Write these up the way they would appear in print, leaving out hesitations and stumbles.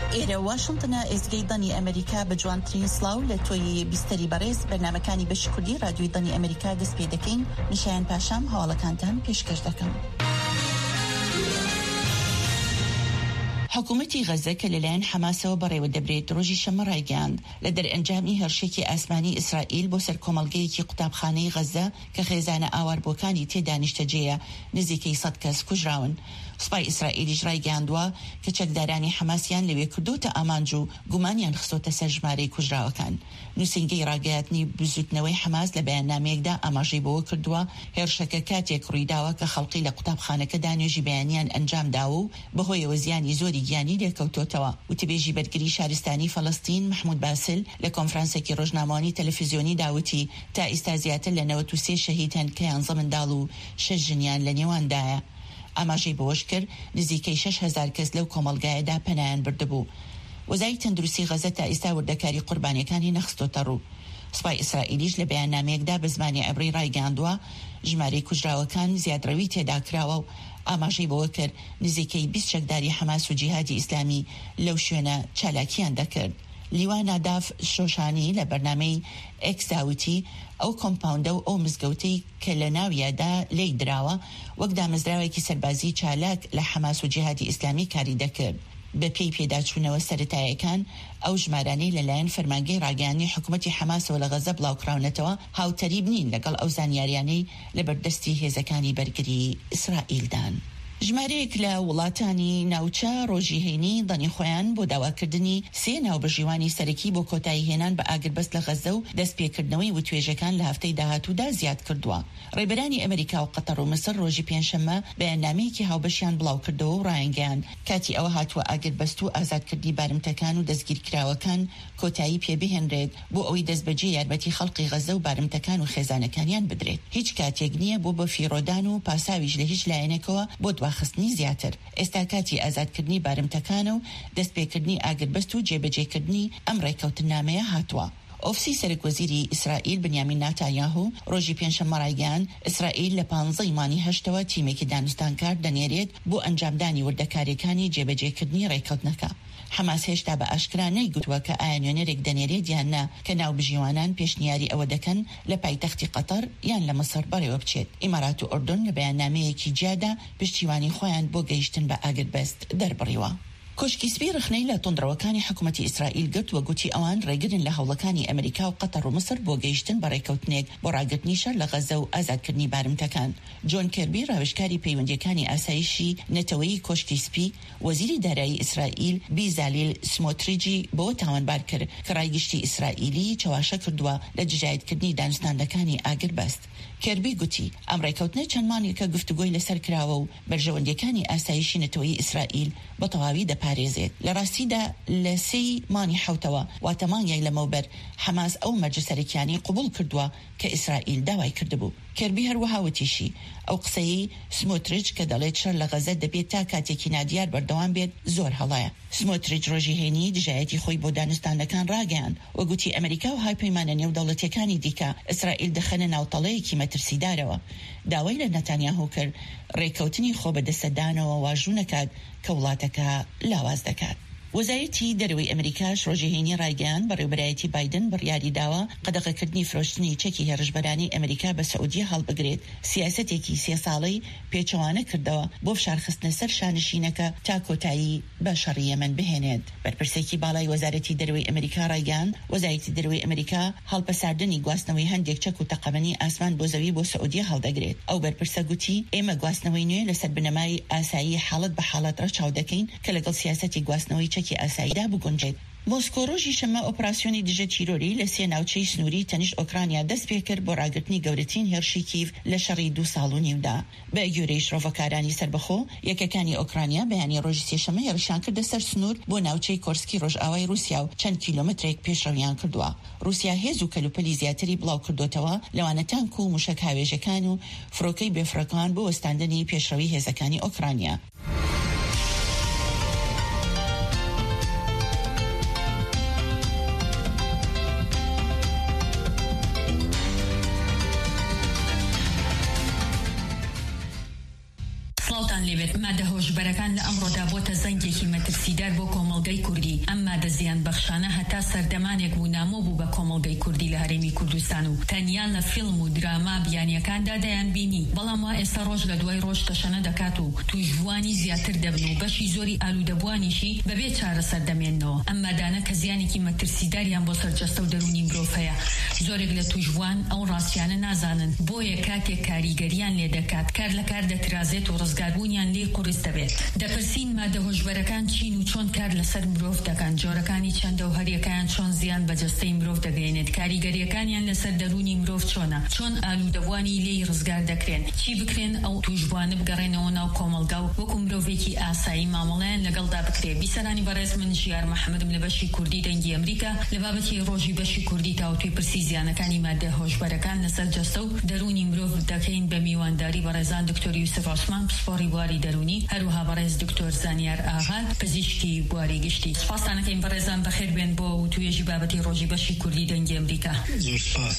ئێرە واشنتنە ئێزگەی دەنی ئەمریکا بە جوانترین سڵاو لە تۆی بیستەری بەڕێز بەرنامەکانی بەشی کوردی رادیۆی دەنی ئەمریکا دەست پێ دەکەین. میشایان پاشام هەواڵەکانتان پێشکەش دەکەم. حکوومەتی غەزە کە لەلایەن حەماسەوە بەڕێوە دەبرێت ڕۆژی شەمە ڕایگەاند لە دەرئەنجامی هێرشێکی ئاسمانی ئیسرائیل بۆ سەر کۆمەڵگەیەکی قوتابخانەی غەزە کە خێزانە ئاواربووەکانی تێدا نیشتەجێیە نزیکەی 100 کەس کوژراون. سوپای ئیسرائیلیش ڕایگەاندووە کە چەکدارانی حەماسیان لەوێ کردوتە ئامانج و گومانیان خستۆتە سەر ژمارەی کوژراوەکان. نووسینگەی ڕاگەیاندنی بزوتنەوەی حەماس لە بەیاننامەیەکدا ئاماژەی بەوە کردووە هێرشەکە کاتێک ڕوویداوە کە خەڵقی لە قوتابخانەکەدا نوێژی بەیانیان ئەنجامداوە و بەهۆیەوە زیانی زۆری گیانی لێکەوتۆتەوە. وتبێژی بەرگری شارستانی فەڵەستین محمود باسل لە کۆنفرانسێکی ڕۆژنامەوانی تەلەڤیزیۆنی داوتی تا ئێستا زیاتر لە 93 شەهید هەن کە 11 منداڵ و 6 ژنیان لە نێواندایە. ئاماژەی بەوەش کرد نزیکەی 6,000 کەس لەو کۆمەڵگایەدا پەنایان بردبوو. وەزای تەندروستی غەزە تا ئێستا وردەکاری قوربانیەکانی نەخستۆتە ڕوو. سوپای ئیسرائیلیش لە بەیاننامەیەکدا بە زمانی عەبری ڕایگەاندووە ژمارەی کوژراوەکان زیادڕەوی تێدا کراوە و ئاماژەی بەوە کرد نزیکەی 20 چەکداری حەماس و جیهادی ئیسلامی لەو شوێنە چالاکیان دەکرد. لیوان ناداف شۆشانی لە بەرنامەی ئێکس داوتی ئەو کۆمپاوندە و ئەو مزگەوتەی کە لە ناویادا لێی دراوە وەک دامەزراوێکی سەربازی چالاک لە حەماس و جیهادی ئیسلامی کاری دەکرد. بە پێی پێداچوونەوە سەرەتایەکان ئەو ژمارانەی لەلایەن فەرمانگەی ڕاگەیاندنی حکوومەتی حەماسەوە لە غەزە بڵاوکراونەتەوە هاوتەریب نین لەگەڵ ئەو زانیاریانەی لە بەردەستی هێزەکانی بەرگری ئیسرائیلدان. ژمارەیەک لە وڵاتانی ناوچە ڕۆژی هەینی دەنی خۆیان بۆ داواکردنی 3 ناوبەژیوانی سەرەکی بۆ کۆتایی هێنان بە ئاگربەست لە غەزە و دەستپێکردنەوەی وتوێژەکان لە هەفتەی داهاتوودا زیاد کردووە. ڕێبەرانی ئەمریکا و قەتەر و مسر ڕۆژی پێنجشەممە بەیاننامەیەکی هاوبەشیان بڵاو کردەوە و ڕایانگەیاند کاتی ئەوە هاتووە ئاگربەست و ئازادکردنی بارمتەکان و دەستگیرکراوەکان کۆتایی پێبهێنرێت بۆ ئەوەی دەستبەجێ یارمەتی خەڵقی غەزە و بارمتەکان و خێزانەکانیان بدرێت. هیچ کاتێک نییە بۆ بەفیڕۆدان و پاساویش لە هیچ لایەنێکەوە بۆ خستنی زیاتر. ئێستا کاتی ئازادکردنی بارمتەکانە و دەستپێکردنی ئاگربەست و جێبەجێکردنی ئەم ڕێکەوتنامەیە هاتووە. ئۆفسی سەرۆکوەزیری ئیسرائیل بنیامین ناتانیاهو ڕۆژی پێنجشەممە ڕایگەیاند ئیسرائیل لە 15 مانگی هەشتەوە تیمێکی دانوستانکار دەنێرێت بۆ ئەنجامدانی وردەکاریەکانی جێبەجێکردنی ڕێکەوتنەکە. حەماس هێشتا بە ئاشکرا نەیگوتووە کە ئایا نوێنەرێک دەنێرێت یان نا کە ناوبژیوانان پێشنیاری ئەوە دەکەن لە پایتەختی قەتەر یان لە مەسەر بەڕێوە بچێت. ئیمارات و ئوردون لە بەیاننامەیەکی جیادا پشتیوانی خۆیان بۆ گەیشتن بە ئاگربەست دەربڕیوە. کۆشکیسبی رخنەی لە تۆندڕەوەکانی حکوومەتی ئیسرائیل گرت و گوتی ئەوان ڕێگرن لە هەوڵەکانی ئەمریکا و قەتەر و مسر بۆ گەیشتن بە ڕێکەوتنێک بۆ ڕاگرتنی شەر لە غەزە و ئازادکردنی بارمتەکان. جۆن کێربی ڕاوێژکاری پەیوەندیەکانی ئاسایشی نەتەوەیی کۆشکیسپی وەزیری دارایی ئیسرائیل بیزالیل سمۆتریجی بۆ تاوانبار کرد کە ڕایگشتی ئیسرائیلی چاواشە کردووە لە جژایەتکردنی دانوستاندەکانی ئاگربەست. کێربی گوتی ئەم ڕێکەوتنە چەند مانگێکە گفتوگۆی لەسەر کراوە و بەرژەوەندیەکانی ئاسایشی نەتەوەیی ئیسرائیل بە تەواوی دەپارێزێت. لە ڕاستیدا لە 3 مانگی حوتەوە واتە مانگێک لەمەوبەر حەماس ئەو مەرجەسەرەکیانی قبول کردووە کە ئیسرائیل داوای کردبوو. کێربی هەروەها وتیشی ئەو قسەی سمۆتریج کە دەڵێت شەر لە غەزە دەبێت تا کاتێکی نادیار بەردەوام بێت زۆر هەڵایە. سمۆتریج ڕۆژی هێنی دژایەتی خۆی بۆ دانوستانەکان ڕاگەیاند و گوتی ئەمریکا و های پەیمانە نێودەوڵەتیەکانی دیکە ئیسرائیل دەخەنە ناوتەڵەیەکی مەترسیدارەوە. داوای لە نەتانیاهو کرد ڕێکەوتنی خۆ بەدەستەدانەوە واژوو نەکات کە وڵاتەکە لاواز دەکات. وەزارەتی دەرەوەی ئەمریکاش ڕۆژی هێنی ڕایگەیاند بەڕێوەبەرایەتی بایدن بڕیاری داوە قەدەغەکردنی فرۆشتنی چەکی هێرشبەرانی ئەمریکا بە سەعودیە هەڵبگرێت. سیاسەتێکی 3 ساڵەی پێچەوانە کردەوە بۆ فشارخستنە سەر شانشینەکە تا کۆتایی بە شەڕی یەمەن بهێنێت. بەرپرسێکی باڵای وەزارەتی دەرەوەی ئەمریکا ڕایگەیاند وەزارەتی دەرەوەی ئەمریکا هەڵپەساردنی گواستنەوەی هەندێک چەک و تەقەمەنی ئاسمان بۆ زەوی بۆ سەعودیە هەڵدەگرێت. ئەو بەرپرسە گوتی ئێمە گواستنەوەی نوێ لەسەر بنەمای ئاسایی حاڵەت بە حاڵەت ڕەچاو دەکەین کە لەگەڵ سیاسەتی گواستنەوەی چەکی ئاساییدا بگونجێت. مۆسکۆ ڕۆژی شەمە ئۆپراسیۆنی دژە چیرۆری لە 3 ناوچەی سنووری تەنیشت ئۆکرانیا دەست پێ کرد بۆ ڕاگرتنی گەورەترین هێرشی کیڤ لە شەڕی 2 ساڵ و نیودا. بە گوێرەی شرۆڤەکارانی سربەخۆ یەکەکانی ئۆکرانیا بەیانی ڕۆژی سێشەمە هێرشیان کردە سەر سنوور بۆ ناوچەی کۆرسکی ڕۆژئاوای رووسیا و چەند کیلۆمەترێک پێشڕەویان کردووە. رووسیا هێز و کەلوپەلی زیاتری بڵاو کردوتەوە لەوانە تانک و موشک هاوێژەکان و فڕۆکەی بێفڕەکان بۆ وەستاندنی پێشڕەوی هێزەکانی ئۆکرانیا. خۆشتان لێبێت مادە هۆشبەرەکان لە ئەمڕۆدا بۆتە زەنگێکی مەترسیدار بۆ کۆمەڵگەی کوردی ئەم مادە زیان بەخشانە هەتا سەردەمانێک بوو نامۆ بوو بە کۆمەڵگەی کوردی لە هەرێمی کوردستان و تەنیان لە فیلم و دراما بیانیەکاندا دەیان بینی بەڵام وا ئێستا ڕۆژ لە دوای ڕۆژ تەشەنە دەکات و تویژوانی زیاتر دەبن و بەشی زۆری ئالوودەبوانیشی بەبێ چارەسەر دەمێننەوە ئەم مادانە کە زیانێکی مەترسیداریان بۆ سەرجەستە و دەرونی مرۆڤ هەیە زۆرێک لە تویژوان ئەو ڕاستیانە نازانن بۆیە کاتێک کاریگەریان لێ دەکات کار لە کار دەترازێت و ڕزگاربوونیان لێ قورس دەبێت دەپرسین مادە هۆشبەرەکان چین و چۆن کار لەسەر مرۆڤ دەکەن جۆرەکانی چەندە و هەریەکەیان چۆن زیان بە جەستەی مرۆڤ دەگەێنێت کاریگەریەکانیان لەسەر دەرونی مرۆڤ چۆنە چۆن ئالوودەبوانی لێی ڕزگار دەکرێن چی بکرێن ئەو تویژوانە بگەڕێنەوە ناو کۆمەلگا و وەکو مرۆڤێکی ئاسایی مامەڵەیان لەگەڵدا بکرێ بیسەرانی بەڕێز من ژیار محەممەدم لە بەشی کوردی دەنگی ئەمریکا لە بابەتی ڕۆژی بەشی کوردی تاوتوی پرسی زیانەکانی مادە هۆشبەرەکان لەسەر جەستە و دەرونی مرۆڤ دەکەین بە میوانداری بەڕێزان دکتۆر یوسف عوسمان پسپۆڕی بواری دەرونی هەروها بەڕێز دکتۆر زانیار ئاغا پزیشکی بواری گشتی سپاسانەکەین بەڕێزان بەخێر بێن بۆ توێژی بابەتی ڕۆژی بەشی کوردی دەنگی ئەمریکا زۆر سپاس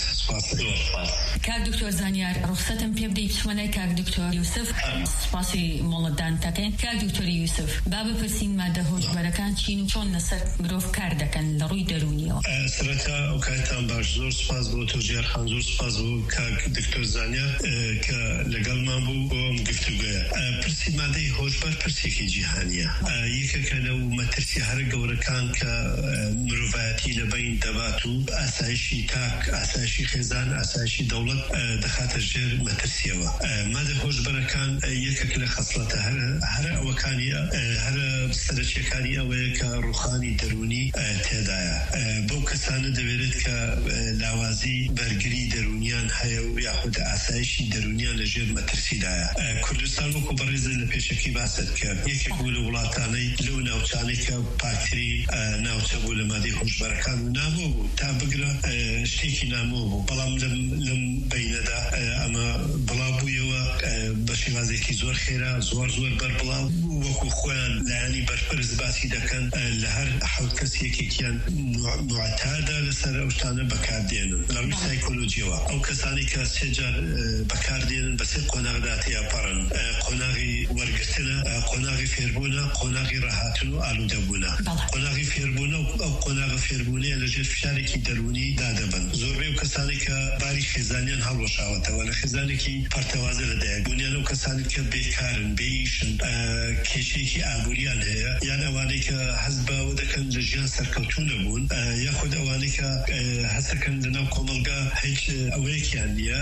کاک دکتۆر زانیار ڕوخسەتم پێ بدەیت بچمەلای کاک دکتۆر یوسف سپاسی مۆڵەتدان دەکەین کاک دکتۆر یوسف با بپرسین مادە هۆشبەرەکان چین و چۆن لەسەر مرۆڤ کار دەکەن لە ڕووی دەرونیەوە سەرەتا ئەو کاتتان باش زۆر سپاس بۆ تۆ ژیار خان زۆر سپاس بۆ کاک دکتۆر زانیار کە لەگەڵمان بوو بۆ ئەم گفتوگویە پرسی مادەی هۆشبەر پرسێکی جیهانیە یەکێکە لەو مەترسی هەرە گەورەکان کە مرۆڤایەتی لەبین دەبات و ئاسایشی تاک ئاسایشی خێزان ئاسایشی دەوڵەت دەخاتە ژێر مەترسیەوە مادە هۆشبەرەکان یەکێک لە خەسڵەتە هەرە ئەوەکانی هەرە سەرچیەکانی ئەوەیە کە ڕوخانی دەرونی تێدایە بەو کەسانە دەوێت کە لاوازی بەرگری دەرونیان هەیە و یاخود ئاسایشی دەرونیان لە ژێر مەترسیدایە کوردستان وەکو بەڕێزە لە پێشەکی باست کرد یەکێک بوو لە وڵاتانەی لەو ناوچانەی کە پاکترین ناوچە بوو لە مادەی هۆشبەرەکان و نامۆ بوو تا بگرە شتێکی نامۆ بوو بەڵام لەم بینەدا ئەمە بڵاو بوویەوە بە شێوازێکی زۆر خێرا زۆر بەربڵاو وەکو خۆیان لایانی بەرپرس باسی دەکەن لە هەر حەوت کەس یەکێکیان معتادا لەسەر ئەو شتانە بەکاردێنن لە ڕووی سایکۆلۆجیەوە ئەو کەسانی کە سێجار بەکاردێنن بەسێ قۆناغدا تێپەڕن قۆناغی وەرگرتنە قۆناغی فێربوونە قۆناغی ڕەهاتن و ئالوودەبوونە قۆناغی فێربوونە و ئەو قۆناغە فێربوونەیە لەژێر فشارێکی دەرونی دادەبن زۆربەی ئەو کەسانی کە باری خێزانیان هەڵوەشاوەتەوە لە خێزانێکی پەرتەوازە لەدایک بوونیان ئەو کەسانی کە بێکارن بێئیشن کێشەیەکی ئابووریان هەیە یان ئەوانەی کە هەست بەوە دەکەن لە ژیان سەرکەوتوو نەبوون یاخود ئەوانەی کە هەستەکەن لەناو کۆمەلگا هیچ ئەوەیەکیان نییە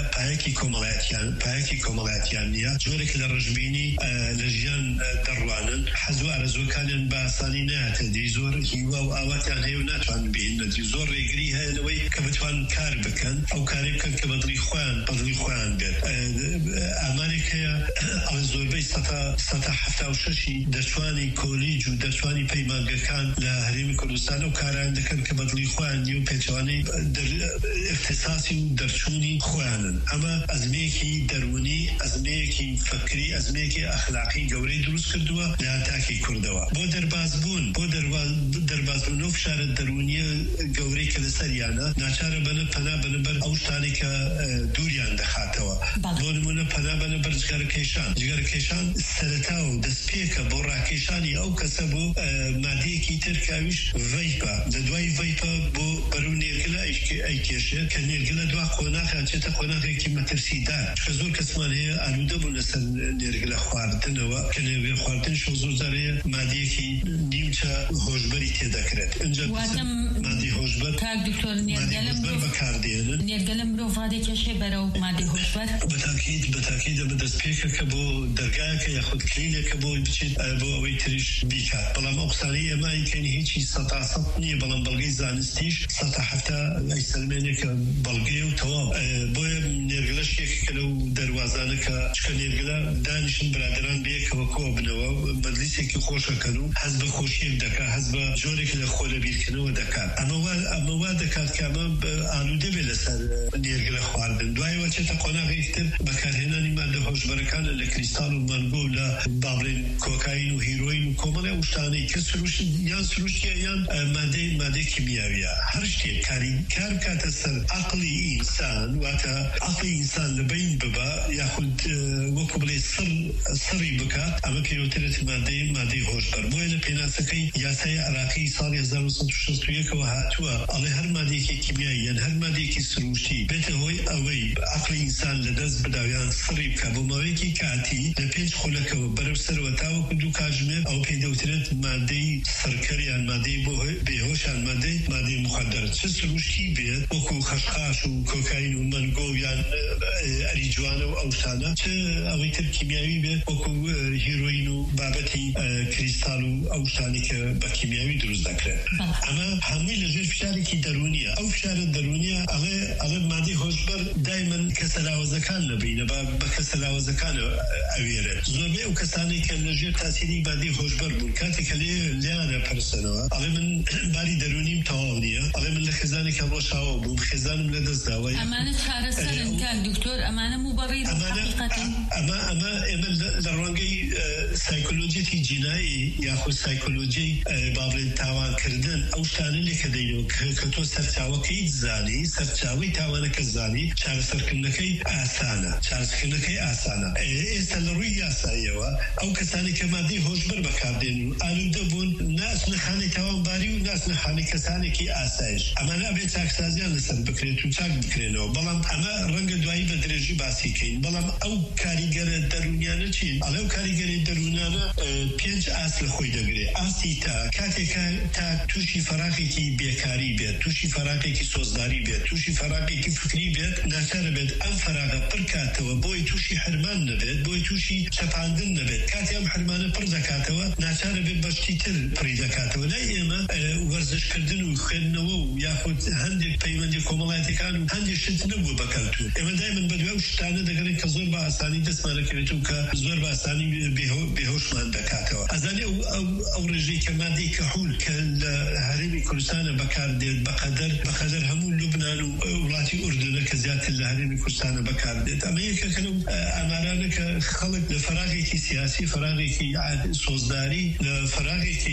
پایەکی کۆمەڵایەتیان نییە جۆرێک لە ڕژبینی لە ژیان دەڕوانن حەز و ئارەزوەکانیان بە ئاسانی نایەتە دی زۆر هیوا و ئاواتیان هەیە و ناتوانن بهێنە زۆر ڕێگری هەیە لەوەی کە بتوانن کار بکەن ئەو کارێ بکەن کە بەدڵی خۆیان بێت ئامانێک هەیە زۆربەی 1970 دەرچوانی کۆلیج و دەرچوانی پەیمانگەکان لە هەرێمی کوردستان و کاران دەکەن کە بەدڵی خۆیان نیە و پێچوانەی اختصاصی و دەرچوونی خۆیانن ئەمە ئەزمەیەکی دەرونی ئەزمەیەکی فکری ئەزمەیەکی ئەخلاقی گەورەی دروست کردووە لە هاتاکی کوردەوە بۆ دەربازبوون و فشارە دەرونیە گەورەی کە لەسەریانە ناچارە بەنە پەنا بەنەبەر ئەو شتانی کە دووریان دەخاتەوە بۆ نمونە پەنا بەنەبەر جگەرەکێشان سەرەتا و دەستپێکە بۆ ڕاکێشانی ئەو کەسە بۆ مادەیەکی تر کاویش ڤەیپە لە دوای ڤەیپە بۆ بەرەو نێرگلە ئەیکێشێت کە نێرگلە دوا قۆناغیان چێتە قۆناغێکی مەترسیدار کە زۆر کەسمان هەیە ئالوودە بوون لەسەر نێرگلە خواردنەوە کە نێرگلە خواردنش زۆر جارەیە مادەیەکی نیمچە هۆشبەری تێدەکرێت اینجا مادەی هۆشبەر بەکاردێنن نێرگلە مرۆڤ ڕادێکێشێ بەرەو مادەی هۆشبەر بەتاکید ئەمە دەستپێکەکە بۆ دەرگایەکە یاخود کلینێکە بۆی بچێت بۆ ئەوەی تریش بیکات بەڵام ئەو قسانەی ئێمە ئیکەنی هیچی 100% نییە بەڵام بەڵگەی زانستیش 170 ئەیسەلمێنێکە بەڵگەی و تەواو بۆیە نێرگلەش یەکێکە لەو دەروازانەکە چکە نێرگلە دانیشن برادران بەیەکەوە کۆ بنەوە مەجلیسێکی خۆشەکەن و حەز بە خۆشیەک دەکات حەز بە جۆرێک لە خۆ لەبیرکردنەوە دەکات ئەمە وا دەکات کە ئەمە ئالوودە بێ لەسەر نێرگلە خواردن دوایەوە چێتە قۆناغێکی تر بەکارهێنانی مادە هۆشبەرەکان لە کریستال و مانگۆ لە باڵێن کۆکاین و هیرۆین و کۆمەڵی ئەو شتانەی کە یان سروشتیە یان مادەی کیمیاویە هەر شتێک کار کاتە سەر عەقڵی ئینسان واتە عەقڵی ئینسان لەبین ببە یاخود وەکو بڵێ سڕی بکات ئەمە پێوترێت مادەی هۆشبەر بۆیە لە پێناسەکەی یاسای عراقی ساڵی 1961ەوە هاتووە ئەڵێ هەر مادەیەکی کیمیایی یان هەر مادەیەکی سروشتی بێتە هۆی ئەوەی عەقڵی ئینسان لەدەست بداویان سڕی بکە بۆ ماوەیەکی کاتی لە پێنج خولەکەوە بەرەو سەرەوە تاوەکو دوو کاتژمێر ئەو پێدەوترێت مادەی سەرکەر یان مادەی بێهۆش یان مادەی مخدر چ سروشتی بێت وەکو خەشخاش و کۆکاین و مانگۆ یان ئەریجوانە و ئەو شتانە چ ئەوەی تر کیمیاوی بێت وەکو هیرۆین و بابەتی کریستال و ئەو شتانی کە بە کیمیاوی دروست دەکرێت ئەمە هەمووی لەژێر فشارێکی دەرونیە ئەو فشارە دەرونیە ئەڵێ مادەی هۆشبەر دایمەن کەسەلاوەزەکان لەبینە بە کەسەلاوەزەکان ئەوێرێت زۆربەی ئەو کەسانەی کە لەژێر تاسیری مادەی هۆشبەر بوون کاتێک کە لیانە پەرسەنەوە ئەڵێ من باری دەرونیم تەواو نییە ئەڵێ من لە خێزانێکە ڕۆژاوە بووم خێزانم لەدەستداوە ئەمانە چارەسەرن کاک دکتۆر ئەمانە موبەڕی ئەمە ئێمە لە ڕوانگەی سایکۆلۆجیەتی جینایی یاخود سایکۆلۆجی بابڵێن تاوانکردن ئەو شتانە لێکە دەینەوە کە تۆ سەرچاوەکەی زانی سەرچاوی تاوانەکە زانی چارەسەرکردنەکەی ئاسانە ئێستا لە ڕووی یاساییەوە ئەو کەسانی کە مادەی هۆشبەر بەکاردێن و ئالوودە بوون ناچنە خانەی تاوانباری و ناچنە خانەی کەسانێکی ئاسایش ئەمانە ئەبێ چاکسازیان لەسەر بکرێت و چاک بکرێنەوە بەڵام ئەمە ڕەنگە دوایی بە درێژی باسی کەین بەڵام ئەو کاریگەرە دەرونیانە چین ئەڵێ ئەو کاریگەری دەرونانە پێنج ئاس لە خۆی دەگرێت ئاسی کاتێکە تا تووشی فەراقێکی بێکاری بێت تووشی فەراقێکی سۆزداری بێت تووشی فەراقێکی فکری بێت ناچارە بێت ئەم فەراقە پڕ کاتەوە بۆی تووشی حرمان نەبێت بۆی تووشی چەپاندن نەبێت کاتی ئەم حرمانە پڕ دەکاتەوە ناچارە بێت بەشتی تر پڕی دەکاتەوە لای ئێمە وەرزشکردن و خوێندنەوە و یاخود هەندێک پەیوەندی کۆمەڵایەتەکان و هەندێک شت نەبووە بەکەلتوون ئێمە دایمەن بەدوای ئەو شتانە دەگەڕێن کە زۆر بە ئاسانی دەستمان دەکرێت و کە زۆر بە ئاسانی بێهۆشمان دەکاتەوە ئەزانێ ئەو ڕێژەی کە مادەی کەحول کە لە هەرێمی کوردستانە بەکاردێت بەقەدەر هەموو لوبنان و وڵاتی ئوردنە کە زیاتر لە هەرێمی کوردستانە بەکاردێت ئەمە یەکێکە لەو ئامارانە کە خەڵک لە فەراغێکی سیاسی فەراغێکی سۆزداری لە فەراغێکی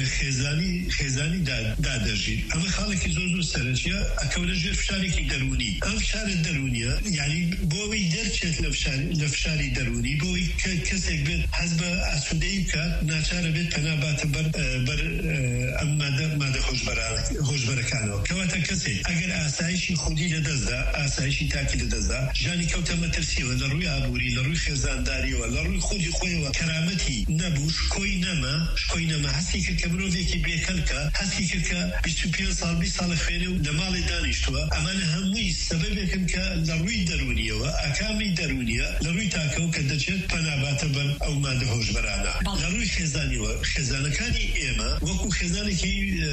خێزانی دادەژین ئەمە خاڵێکی زۆر سەرنجە ئەکەونە ژێر فشارێکی دەرونی ئەم فشارە دەرونیە یعنی بۆەوەی دەرچێت لە فشاری دەرونی بۆی کەسێک بێت حەز بە ئاسوودەی بکات ناچارە بێت پەنا باتە بەر ئەم مادە هۆشبەرەکانەوە کەواتە کەسێک ئەگەر ئاسایشی خودی لەدەستدا ئاسایشی تاکی لەدەستدا ژانی کەوتە مەترسیەوە لە ڕووی ئابووری لە ڕووی خێزانداریەوە لە ڕووی خودی خۆیەوە کەرامەتی نەبوو شکۆی نەما هەستی کرد کە مرۆڤێکی بێکەلکە هەستی کرد کە 25 ساڵ 20 ساڵە خوێنێ و لە ماڵی دانیشتووە ئەمانە هەمووی سەبەبێکن کە لە ڕووی دەرونیەوە ئاکامی دەرونیە لە ڕووی تاکەوە کە دەچێت پەناباتە بەر ئەو مادە هۆشبەرانە لە ڕووی خێزانیەوە خێزانەکانی ئێمە وەکو خێزانێکی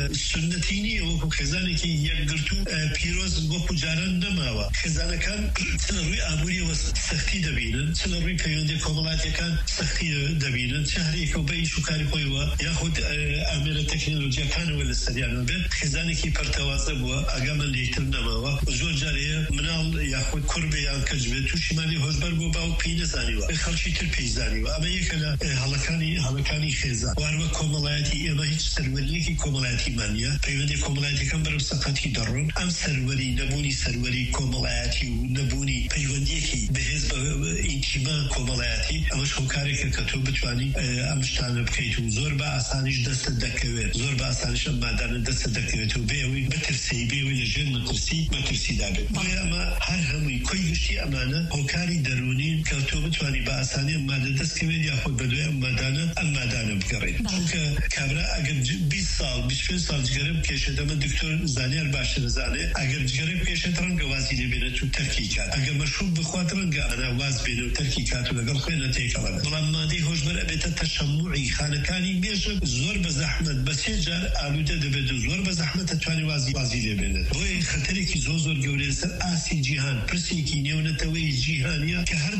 سنەتی نیە وەکو خێزانێکی یەکگرت و پیرۆز وەکو جاران نەماوە خێزانەکان چ لە ڕووی ئابووریەوە سەختی دەبینن چ لە ڕووی پەیوەندی کۆمەڵاتیەکان سەختی دەبینن چ هەرێکە و بە ئیش و کاری خۆیەوە یاخود ئامێرە تەکنۆلۆجیەکانەوە لە سەریانەوە بێت خێزانێکی پەرتەوازە بووە ئەگەمە لێتر نەماوە زۆر جارەیە مناڵ یاخود کوڕبێ یان کەچ بێت تووشی مادەی هۆشبەر بۆ باوک پێی نەزانیوە خەڵکی تر پێی زانیوە ئەمە یەکە لە هەڵەکانی خێزان واروە کۆمەڵایەتی ئێمە هیچ سەروەریەکی کۆمەڵایەتیمان نییە پەیوەندی کۆمەڵایەتیەکان بەرەو سەقەتی دەڕۆن ئەم سەروەری نەبوونی سەروەری کۆمەڵایەتی و نەبوونی پەیوەندیەکی بەهێز بە ئینتیما کۆمەڵایەتی ئەمەش هۆکارێکە کە تۆ بتوانی ئەم شتانە بکەیت و زۆر بە ئاسانیش دەستت دەکەوێت زۆر بە ئاسانیش ئەم مادانە دەستت دەکەوێت و بێەوەی بترسی بێەوەی لەژێر مەترسی دابێت بۆیە ئەمە هەر هەمووی کۆی گشتی ئەمانە هۆکاری دەرونین کە تۆ بتوانی بە ئاسانی ئەم مادە دەستکەوێت یاخود بەدوای ئەم مادانە بگەڕێت چونکە کابرا ئەگەر 20 ساڵ 25 ساڵ جگەرە بکێشێت ئەمە دکتۆر زانیار باشە دەزانێت ئەگەر جگەرە بکێشێت ڕەنگە وازی لێ بێنێت و تەرکی کات ئەگەر مەشروب بخوات ڕەنگە ئەنا واز بێنێ و تەرکی کات و لەگەڵ خوێنە تێکەڵە بەڵام مادەی هۆشبەر ئەبێتە تەشەموعی خانەکانی مێژە زۆر بە زەحمەت بە سێ جار ئالوودە دەبێت و زۆر بە زەحمەت دەتوانێت وازی لێ بێنێت بۆیە خەتەرێکی زۆر گەورەیە سەر ئاسی جیهان پرسێکی نێونەتەوەی جیهانیە کە هەر دەوڵەتێک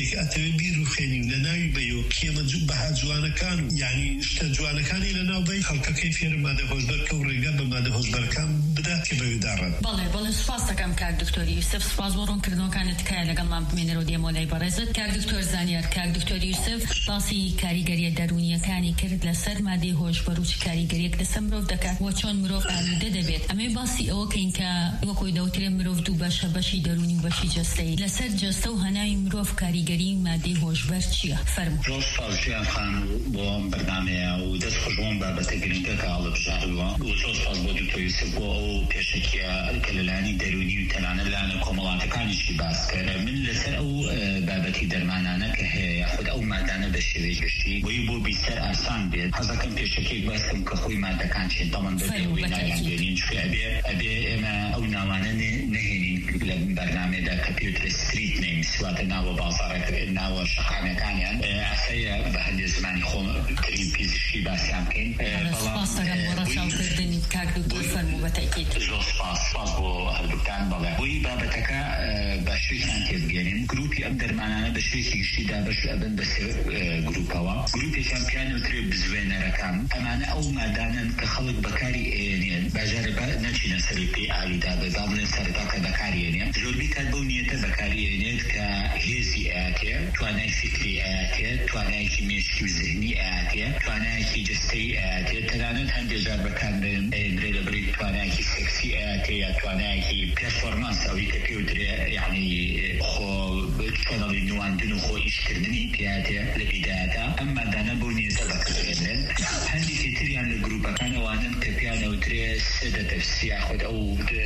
شتێک ئەتەوێ بیر و خێنی لە ناوی بەیۆ کێمە بەها جوانەکان و یعنی شتە جوانەکانی لە ناو بەی خەڵکەکەی فێرە مادە هۆشبەرکە و ڕێگە بە مادە هۆشبەرەکان بدات کە بەوێداڕن. بەڵێ سوپاس دەکەم کاک دکتۆر یوسف، سوپاس بۆ ڕوونکردنەوەکانت تکایە لەگەڵمان بمێنەرەوە دێمۆلای بەڕێزت. کاک دکتۆر زانیار، کاک دکتۆر یوسف باسی کاریگەریە دەرونیەکانی کرد لەسەر مادەی هۆشبەر و چ کاریگەریەک لەسەر مرۆڤ دەکات و چۆن مرۆڤ ئالوودە دەبێت. ئەمەی باسی ئەوە کەین کە وەکوی دەوترێ مرۆڤ دوو بەشە، بەشی دەرونی و بەشی جەستەیی. لەسەر جەستە و هەناوی مرۆڤ کاریگەری مادەی هۆشبەر چییە؟ فەرموو. سپاس ژیان خان بۆ بەرنامەیە و دەست خۆشبووم بابەتە گرنگە کە هەڵبژاردووە و زۆر سپاس بۆ دکتۆر یوسف بۆ ئەو پێشەکیە کە لەلایەنی دەرونی و تەنانەت لایەنە کۆمەڵاتەکانیشی باس کرد. من لەسەر ئەو بابەتی دەرمانانە کە هەیە یاخود ئەو مادانە بە شێوەی گشتی بۆی بۆ بیستەر ئاسان بێت حەزەکەم پێشەکێک باسم کە خۆی مادەکان چێن تەمەند بەدەوەی نایانگەرین چکە ئەبێ ئێمە ئەو ناوانە نەهێنین لە بەرنامێدا کە پێوترە ستریت نیم سواتە ناوە بازاڕێک ناوە شەقامەکانیان ئەسەیە بە هەندێک زمانی خۆمترین پزیشکی باسییان بکەین. سپاس دەکەم بۆ ڕەچاوکردنی کاک دکتۆر فەرموو بە تاکید. زۆر سپاس بۆ هەردووکان. بەڵێ بۆی بابەتەکە بە شوێکیان تێبگەێنین. گروپی ئەم دەرمانانە بە شوێکی گشتیدا بەش ئەبن بە سێ گروپەوە. گروپێکیان پیانەوترێ بزوێنەرەکان. ئەمانە ئەو مادانن کە خەڵک بەکاری ئێنێن باژارە نەچینە سەری پێی ئالیدا بێ بڵێن سەرتا کە بەکارێنێ زۆربەی کات بەو نیەتە بەکارێنێت کە هێزی ئاەتێ، توانای فکری ئاەتێ، توانایەکی مێشکی و ذهنی ئاەتێ، توانایەکی جستەی ئاەتێ، تەنانەت هەندێک جار بەکاردێن درێ دەبرێت توانایەکی سێکسی ئاەتێ یا توانایەکی پێرفۆرمانس ئەوەی کە پێوترێ یعنی خۆ چۆنەڵی نواندن و خۆ ئیشکردنی پیاتێ لە بیدایەتە. ئەم مادانە بەو نیەتە بەکارێنێن. هەندێکی تریان لە گروپەکانەوانن کە پیانەوترێ سەدەتەفسی یاخود ئەو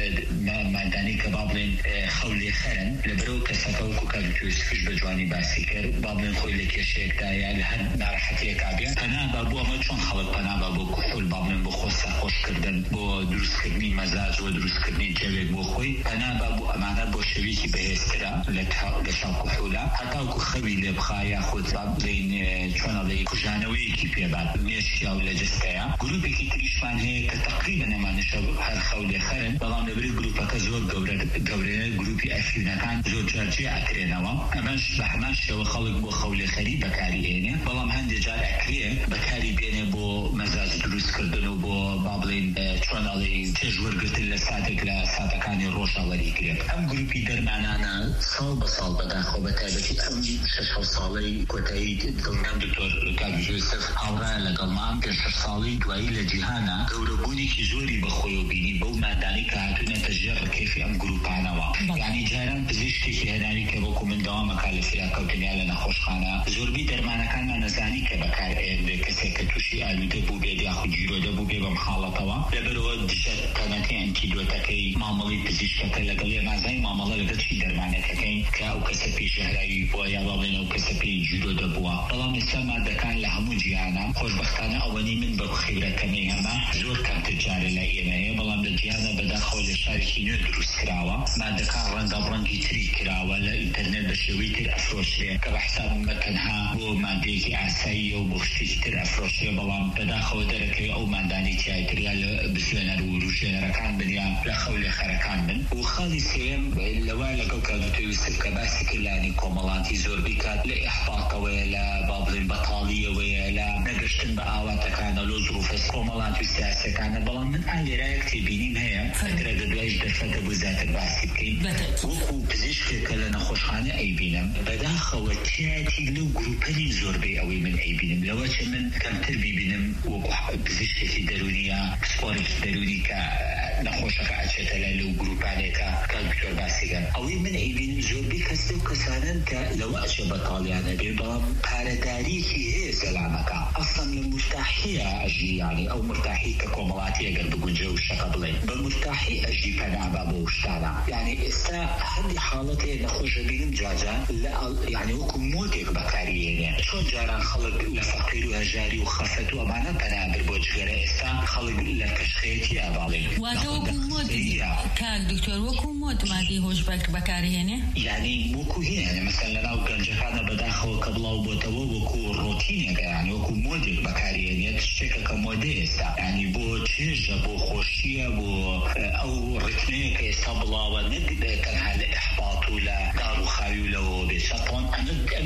مادانی کە با بڵێن خەولێ خەرن لەبەرەوە کەسەکە وەکو کاروتوسکش بە جوانی باسی کرد با بڵێن خۆی لە کێشەیەکدا یا لە هەر ناڕەحەتیەکا بێت پەنابا بۆ ئەمە چۆن خەڵک پەنابا بۆ کوحول با بڵێن بۆ خۆ سەرخۆشکردن بۆ دروستکردنی مەزاج و دروستکردنی جەوێک بۆ خۆی پەنابا بۆ ئەمانە بۆ شەوێکی بەهێزترە لە چاو کوحولە هەتاوکو خەوی لێ بخا یاخود با بڵێن چۆنەڵێ کوژانەوەیەکی پێبات مێشکیا و لە جستەیە. گروپێکی تریشمان هەیە کە تەقریبەن ئەمانەشە هەر خەولێ خەرن بەڵام لەبەری گروپەکە زۆر گەورەیە. گروپی ئەفیونەکان زۆر جارجێ ئەکرێنەوە. ئەمەش بە هەمان شێوە خەڵک بۆ خەولێخەری بەکاری هێنێ بەڵام هەندێک جار ئەکرێ بەکاری بێنێ بۆ مەزاج دروستکردن و بۆ با بڵێن چۆنەڵێ پێشوەرگرتن لە ساتێک لە ساتەکانی ڕۆژاوەری کرێت. ئەم گروپی دەرمانانە ساڵ بە ساڵ بەداخەوە بەتایبەتی ئەم 6 ساڵەی کۆتایی دڵنیام دکتۆر کاک یوسف هاوڕایە لەگەڵمان کە 6 ساڵی دوایی لە جیهانە گەورەبوونێکی زۆری بەخۆیەوە بینی بەو مادانی کە هاتوونەتە ژێر ڕکێفی ئەم گروپانەوە. یعنی جاران پزیشکێکی هێناوی کە وەکو من دەوامەکە لە فراکەوتنیا لە نەخۆشخانە زۆربەی دەرمانەکانمان نەزانی کە بەکارهێنرێ کەسێک کە تووشی ئالوودە بوو بێت یاخود جیرۆدە بوو بێ بەم حاڵەتەوە لەبەرەوە دشە تەنەتی ئەنتیدۆتەکەی مامەڵی پزیشکەکە لەگەڵ ئێمازای مامەڵە لەگەڵ چی دەرمانەکەکەین کە ئەو کەسە پێشهێرایی بووە یا بڵێن ئەو کەسە پێی جیرۆدە بووە. بەڵام ئێستا مادەکان لە هەموو جیهانە خۆشبەختانە ئەوەنی من بە خێورەکەمەی هەما زۆر کەمتر جارە لە ئێمەیە بەڵام لە جیهانە بەداخەوە لە شارێکی نوێ دروست کراوە. مادەکان ڕەنگی تری کراوە لە ئینتەرنێت بە شێوەی تر ئەفرۆشرێ کە بە حساب تەنها بۆ مادەیەکی ئاسایی و بۆ شتێکی تر ئەفرۆشرێ بەڵام بەداخەوە دەرەکەوی ئەو مادانی تیایتریا لە بزوێنەر و ڕوژێنەرەکان بنیا لە خەولێ خەرەکان بن. و خاڵی سێم لەوای لەگەڵ کادوتۆی یوسف کە باسی کردلانی کۆمەڵاتی زۆربەی کات لە ئیحباطەوەیە لە با بڵێن بەتاڵیەوەیە لە نەگەشتن بە ئاواتەکانە لۆ ظروفە کۆمەڵات و سیاسەکانە. بەڵام من ئالێرایەک تێبینیم هەیە ئەگرە دوایش دەفەتە بۆ زیاتر باسی بکەین وەکو پزیشکێکە لە نەخۆشخانە ئەیبینم بەداخەوە تیاتی لەو گروپەنی زۆربەی ئەوەی من ئەیبینم لەوە چە من کەمتر بیبینم وەکو پزیشکێکی دەرونیە پسپۆرێکی دەرونی کە نەخۆشەکە ئەچێتە لای لەو گروپانێکە کە دکتۆر باسیگەن ئەوەی من ئەیبینم زۆربەی کەس لەو کەسانن کە لەوە ئەچێ بەتاڵیانە بێ بەڵام پارەداریەکی هەیە زەلامەکە ئەسڵەن لە مرتاحیە ئەژی یانی ئەو مرتاحی کە کۆمەڵاتی ئەگەر بگونجێ و شەکە بڵێن بە مرتاحی ئەژی پەنابا بۆ شتانە. یعنی ئێستا هەندی حاڵەتێ نەخۆشە بینم جاجان لە یعنی وەکو مۆدێک بەکاریێنێ چۆن جاران خەڵک لە فەقیر و هەژاری و خەفەت و ئەمانە پەنابر بۆ جگەرە ئێستا خەڵک لە کەشخەیەتی ئاباڵێن وەکو مۆد کاک دکتۆر وەکو مۆد مادەی هۆشبەر بەکارهێنێ یعنی وەکو هێنێ مەسەن لەناو گەنجەکانە بەداخەوە کە بڵاو بۆتەوە وەکو ڕۆتینێکە یعنی وەکو مۆدێک بەکارهێنێت شتێکە کە مۆدە ئێستا یعنی بۆ چێژە بۆ خۆشیە بۆ ئەو ڕتمەیە کە ئێستا بڵاوە نەک تەنها لە ئیحباط و لە داڕوخاوی و لەوە بێت چەپۆن ئەمە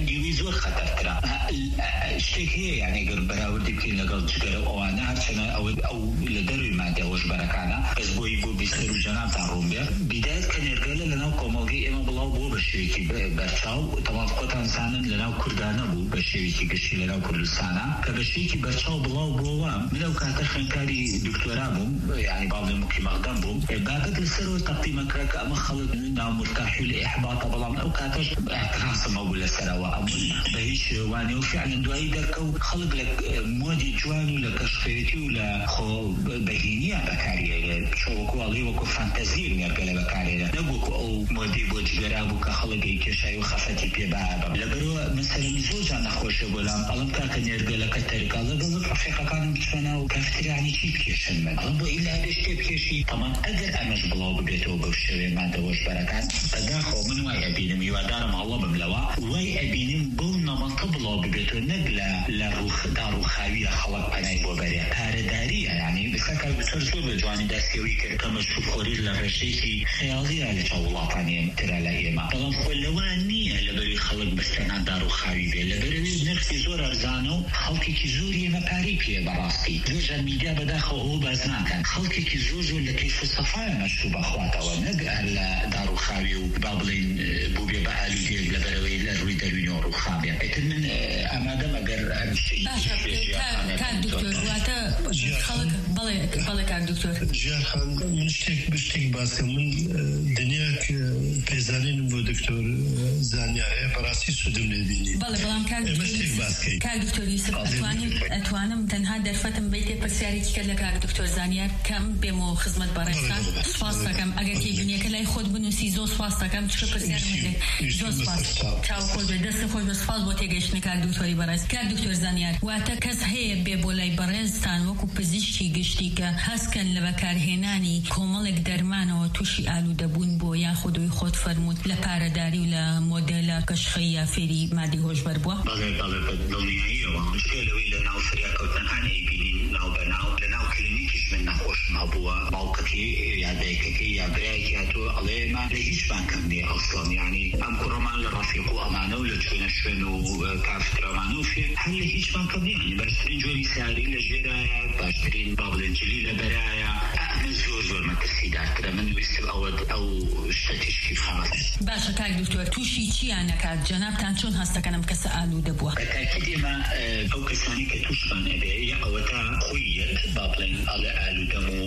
دنگی زۆر خەتەرترە شتێک هەیە یعنی گەر بەراوردی بکەین لەگەڵ جگەرە ئەوانە هەرچەنە ئەو لە دەروی مادە هۆشبەرەکانە بەس بۆی بۆ بیستر و جەنابتان ڕوون بێ بیدایەت کە نێرگەلە لەناو کۆمەڵگەی ئێمە بڵاو بۆ بە شێوێکی بەرچاو تەواو خۆتان زانن لەناو کوردانە بوو بە شێوێکی گشتی لەناو کوردستانە کە بە شێوێکی بەرچاو بڵاو بۆەوە من ئەو کاتە خوێندکاری دکتۆرا بووم یعنی باڵێ مقیمەقدەم بووم بابەت لەسەرەوە تەقدیمەکرا کە ئەمە خەڵک نامرتاحی لە ئیحباطە بەڵام ئەو کاتەش احتراسم ئەو لەسەرەوە بە هیچ شێوانێ و فعلا دوایی دەرکەوت خەڵک لە مۆدی جوان و لە کەشفێتی و لە خۆ بەهینیە بەکارێنێ شەوەکوواڵی وەکو فانتەزی نێرگەلە بەکارێنێ نەبووکو ئەو مۆدی بۆ جگەرا بوو کە خەڵکی کێشایی و خەفەتی پێبابە لەبەرەوە مەسەلەن زۆر جان نەخۆشە بۆلام ئەڵم کاکە نێرگەلەکە تەریکا لەگەڵ ڕفیقەکانم بچۆنە و کافتریانی چی بکێشن من ئەڵم بۆ ئیلا بێ شتێ بکێشی تەمان ئەگەر ئەمەش بڵاو ببێتەوە بەو شێوێ مادە هۆشبەرەکان بەداخۆ من وای ئەبینم هیوادارم هەڵە بم لەوە وای ئەبینم بەو نەمەتە بڵاو ببێتەوە نەک لە ڕووخاویە خەڵک پەنای بۆ بەرێ پارەداریە یعنی بسەکە بچۆر زۆر بە جوانی دەستێوی کرد کە مەشروبخۆری لە ڕێژەیەکی خەیاڵیە لە چاو وڵاتانی ترە لە ئێمە بەڵام خۆ لەوە نییە لەبەری خەڵک بستەنا داڕوخاوی بێ لەبەرەوێ نرخی زۆر ئەرزانە و خەڵکێکی زۆر ئێمە پارەی پێ بەڕاستی زۆر میدیا بەداخەوە ئەوە باز ناکەن خەڵکێکی زۆر لە کەیف و سەفای مەشروبە خواتەوە نەک لە داڕوخاوی و با بڵێن بوو بێ بە ئالودێک لەبەرەوەی لە ڕووی دەروینەوە ڕووخاوێ ئێتر من ئامادەم ئەگەر کار دکتۆر واتە خەڵک بەڵێ کار دکتۆر ژیان من شتێک باسکەم من دنیاک پێزانینم بۆ دکتۆر زانیارەیە بەڕاستی سوودم لێ بینی بەڵێ بەڵام کار دکتۆر یوسف ئەتوانم تەنها دەرفەتم بیتێ پرسیارێکی کرد لە کار دکتۆر زانیار کەم بێمەوە خزمەت بەڕێستان سپاس دەکەم ئەگەر تێبینیەکە لای خۆت بنووسی زۆر سپاس دەکەم چکە پرسیارم بدەیت زۆر سپاس چاو خۆش بێ دەستی خۆش بە سپاس بۆ تێگەیشتنی کار دکتۆری بەڕێز کار دکتۆر زانیار واتە کەس هەیە بێ بۆ لای بەڕێزتان وەکو پزیشکی گشتی کە هەستکەن لە بەکارهێنانی کۆمەڵێک دەرمانەوە تووشی ئالوودەبوون بۆ یاخودوی خۆت فەرمووت لە پارەداری و لە مۆدێلە کەشخەی یا فێری مادی هۆشبەر بووە بەڵێ دڵنیاییەوە شێلەوەی لە ناو فریاکەوتنەکان ئەیبینین ناو بەناو لە ناو کلینیکیش من نەخۆشم هەبووە باوکەکەی یا دایکەکەی یا برایەکی هاتووە ئەڵێمە لە هیچ بانکەم نێ ئەسڵان یعنی ئەم کوڕەمان لە ڕەفیق و ئەمانە و لە چوونە شوێن و کافترەمانە و فێ هەر لە هیچ بانکەم نێ یعنی باشترین جۆری سیاری لە ژێرایە باشترین با بڵێن جلی لە بەرایە من زۆر مەترسیدارترە من ویستم ئەو شتە تشکی بخەمە باشە کار دکتۆر تووشی چیان نەکات جەنابتان چۆن هەستەکەن ئەم کەسە ئالوودە بووە بەتاکید ئێمە ئەو کەسانی کە تووشمان ئەبێ یا ئەوە تا خۆیەت با بڵێن ئەڵێ ئالوودەم و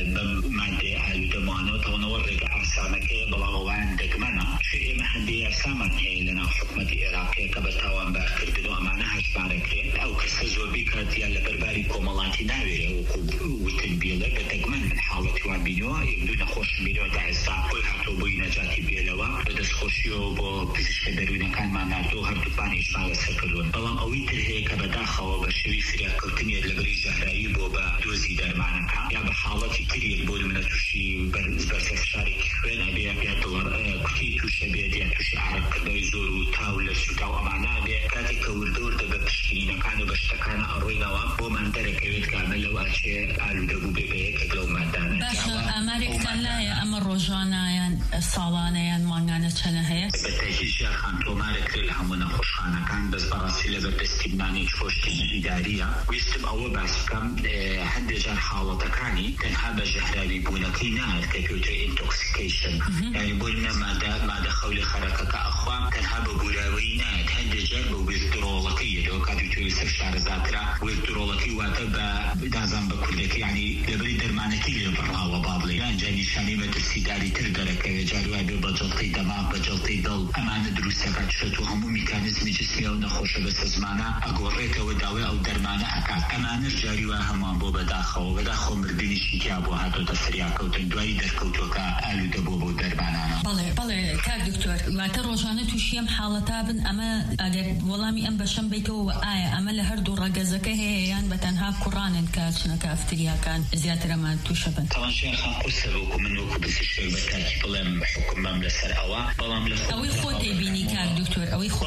مادەی ئالوودەمانەوە تەونەوە ڕێگە ئاسانەکەیە بەڵام ئەوان دەگمەنە چێ ئێمە هەندێک یاسامان هەیە لەناو حکومەتی عێراقیە کە بە تاوانبارکردن و ئەمانە هەشبارەکرێت ئەو کەسە زۆربەی کاتیان لە بەرباری کۆمەڵاتی ناوێرە وەکو وتن بێڵە بە دەگمەن من حاڵەتی وان بینەوە یەکدوو نەخۆشم بینەوە تا ئێستا خۆی هاتۆ بۆی نەجاتی بێلەوە بە دەستخۆشیەوە بۆ پزیشکە دەروونەکانمان ناردۆ هەردووپان ئیشمان لەسەر کردوون بەڵام ئەوەی تر هەیە کە بەداخەوە بە شێوی فریاکەوتنیە لەبەری ژەهرایی بۆ بە دۆزی دەرمانەکە یا بە حاڵەتی تریەک بۆ منە تووشی بەرسەرشارێکی خوێن ئەبێ یا دڵەر کوتی تووشە بێت یا تووشی عەرەبکردنەوەی زۆر و تاو لە سوتا و ئەمانە بێ کاتێک کە وردەوردە بە پشکنینەکان و بە شتەکانە ئەڕۆینەوە بۆمان دەرەکەوێت کامە لەو ئاچێ ئالوودەبوو بێ بە یەکێک لەو مادانە باشە ئامارێکتان لایە ئەمە ڕۆژانەیان ساڵانەیان مانگانە چەنە هەیە بەتاکید ژیان تۆمارێک لە هەموو نەخۆشخانەکان بەس بەڕاستی لەبەردەستی بمانێک خۆشتی ئیداریە ویستم ئەوە باس بکەم هەندێک جار حاڵەتەکانی تەنها بە ژەهراوی بوونەکەی نایەت کە پێوتری ئینتۆکسیکیشن یعنی بۆ مادە خەولی خەرەکەکە ئەخوا تەنها بە بوراوەی نایەت هەندێک جار بە وێزدرۆڵەکەیەوە کاتی توێ سەر شارەزاترا وێزدرۆڵەکەی واتە بە دازان بە کوردەکە یعنی لەبەری دەرمانەکەی لێ بڕاوە با بڵێ یانجا نیشانەی مەترسیداری تر دەرەکەوێت جاروای بێ بە جەڵتەی دەماغ بە جەڵتەی دڵ ئەمانە دروستەکات شێت و هەموو میکانیزمی جسمی و نەخۆشە بەستە زمانە ئەگۆڕێتەوە داوای ئەو دەرمانە ئەکات ئەمانەش جاریوە هەمان بۆ بەداخەوە مردنیشی تیا بۆ هاتۆتە فریاکەوتن دوایی دەرکەوتووەکە ئالوودە بۆ دەرمانانە بەڵێ کار دکتۆر واتە ڕۆژانە تووشی ئەم حاڵەتا بن ئەمە ئەگەر وەڵامی ئەم بەشەم بیتەوە ئایا ئەمە لە هەردوو ڕەگەزەکە هەیە یان بە تەنها کوڕانن کە چنە کافتریاکان زیاتر ئەمان تووشە بن تەوان ژیان خان قورسە وەکو من وەکو بسیشتێک بەتاکی بڵێم حکومەم لەسەر ئەوە بەڵام لە ئەوەی خۆ تێبینی کار دکتۆر ئەوەی خۆ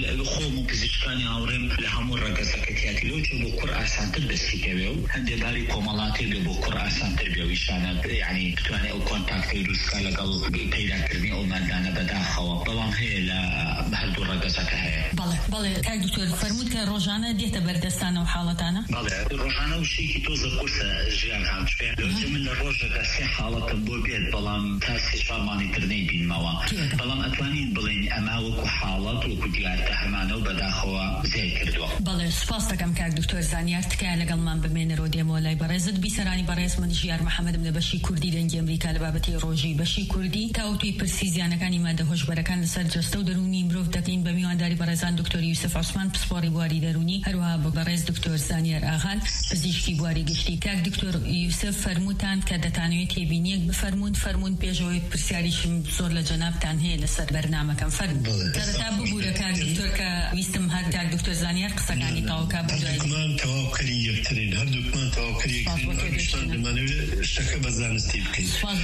خۆم و پزیشکانی هاوڕێم لە هەموو ڕەگەزەکەتیاتی لۆچە بۆ کوڕ ئاسانتر دەستیکەوێ و هەندێک باری کۆمەڵاتی بێ بۆ کوڕ ئاسانتر بێ و ئیشانە یعنی بتوانێت ئەو کۆنتاکتی دروستکە لەگەڵ پەیداکردنی ئەو مادانە بەداخەوە بەڵام هەیە لە هەردوو ڕەگەزەکە هەیە. بەڵێ کاک دکتۆر فەرموود کە ڕۆژانە دێتە بەردەستانە و حاڵەتانە؟ بەڵێ ڕۆژانە وشێکی تۆزە قورسە ژیان هاتوێ لۆچە من لە ڕۆژەکە سێ حاڵەتم بۆ بێت بەڵام تا سێ چوارمانی تر نەیبینمەوە بەڵام ئەتوانین بڵێن ئەما وەکو حاڵەت وەکو دیارتە هەمانە و بەداخەوە زیای کردووە. بەڵێ سوپاس دەکەم کاک دکتۆر زانیار تکایە لەگەڵمان بمێنەرەوە دێمەوە لای بەڕێزت بیسەرانی بەڕێز من ژیار محەممەدم لە بەشی کوردی دەنگی ئەمریکا لە بابەتی ڕۆژی بەشی کوردی تاوتوی پرسی زیانەکانی مادە هۆشبەرەکان لەسەر جەستە و دەرونی مرۆڤ دەکەین بە میوانداری بەڕێزان دکتۆر یوسف عوسمان پسپۆڕی بواری دەرونی هەروەها بە بەڕێز دکتۆر زانیار ئاغان پزیشکی بواری گشتی. کاک دکتۆر یوسف فەرمووتان کە دەتانەوێت تێبینیەک بفەرمون پێشەوەی پرسیاریشم زۆر لە جەنابتان هەیە لەسەر بەرنامەکەم فەرموو کەرەتا ببوورە کاک دکتۆر کە ویستم هەر کاک دکتۆر زانیار قسەکانی تاوکا هەردووکمان تەواوکەری یەکترین هەردووکمان تەواوکەری یەکترین دەمانەوێت شتەکە بە زانستی بکەین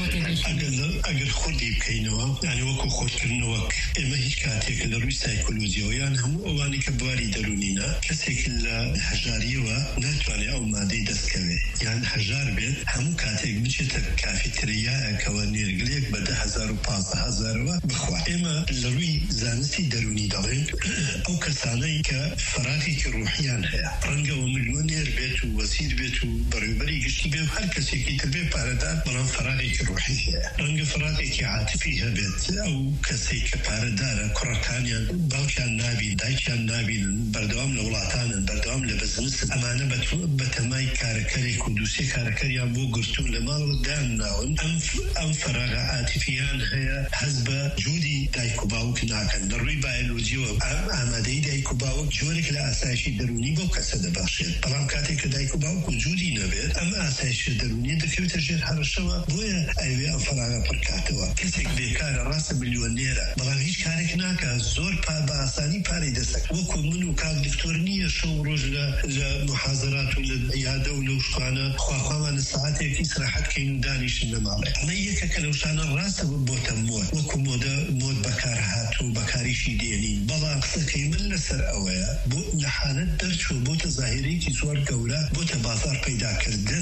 ئەگەر خوردی بکەینەوە یعنی وەکو خۆشکردنەوە ئێمە هیچ کاتێکە لە ڕووی سایکۆلۆجیەوە یان هەموو ئەوانی کە بواری دەرونینە کەسێک لە هەژاریەوە ناتوانێت ئەو مادەی دەستکەوێت یان هەژار بێت هەموو کاتێک بچێتە کافیتریایەکەوە نێرگلێک بە 10,000 و 15,000ەوە بخوات. ئێمە لە ڕووی زانستی دەرونی دەڵێن ئەو کەسانەی کە فەراغێکی ڕوحیان هەیە ڕەنگەوە ملیۆنێر بێت و وەزیر بێت و بەڕێوەبەری گشتی بێ و هەر کەسێکی تر بێ پارەدار بەڵام فەراغێکی ڕوحی هەیە ڕەنگە فەراغێکی عاتفی هەبێت ئەو کەسێک کە پارەدارە کوڕەکانیان باوکیان نابین دایکیان نابینن بەردەوام لە وڵاتانن بەردەوام لە بزنس ئەمانە بەتەمای کارەکەرێک و دووسێ کارەکەریان بۆ گرتوون لە ماڵەوە دانناون ئەم فەراغە عاتفیان هەیە حەز بە جوودی دایک و باوک ناکەن لە ڕووی بایۆلۆجیەوە ئامادەی دایک و باوک جۆرێک لە ئاسایشی دەرونی بۆ کەسە دەبەخشێت بەڵام کاتێک کە دایک و باوک وجودی نەبێت ئەم ئاسایشی دەرونی دەکەوێتە ژێر هەڕەشەوە بۆیە ئەوێ ئەم فەراغە پڕکاتەوە کەسێک بێکارە ڕاستە ملیۆنێرە بەڵام هیچ کارێک ناکە زۆر بە ئاسانی پارەی دەسەک وەکو من و کاک دکتۆر نییە شەو ڕۆژ لە محازەرات و لە یادە و لەو شتانە خواخوامان ساعتێک ئیسراحەت کەین و دانیشن لە ماڵێ ئەمە یەکێکە لەو شتانە ڕاستە بۆتە مۆد وەکو مۆد بەکار هاتوو بەکاریشی دێنین بەڵام قسەکەی من لەسەر ئەوەیە بۆ لە حالەت دەرچوو بۆتە زاهرێکی زۆر گەورە بۆتە بازار پەیداکردن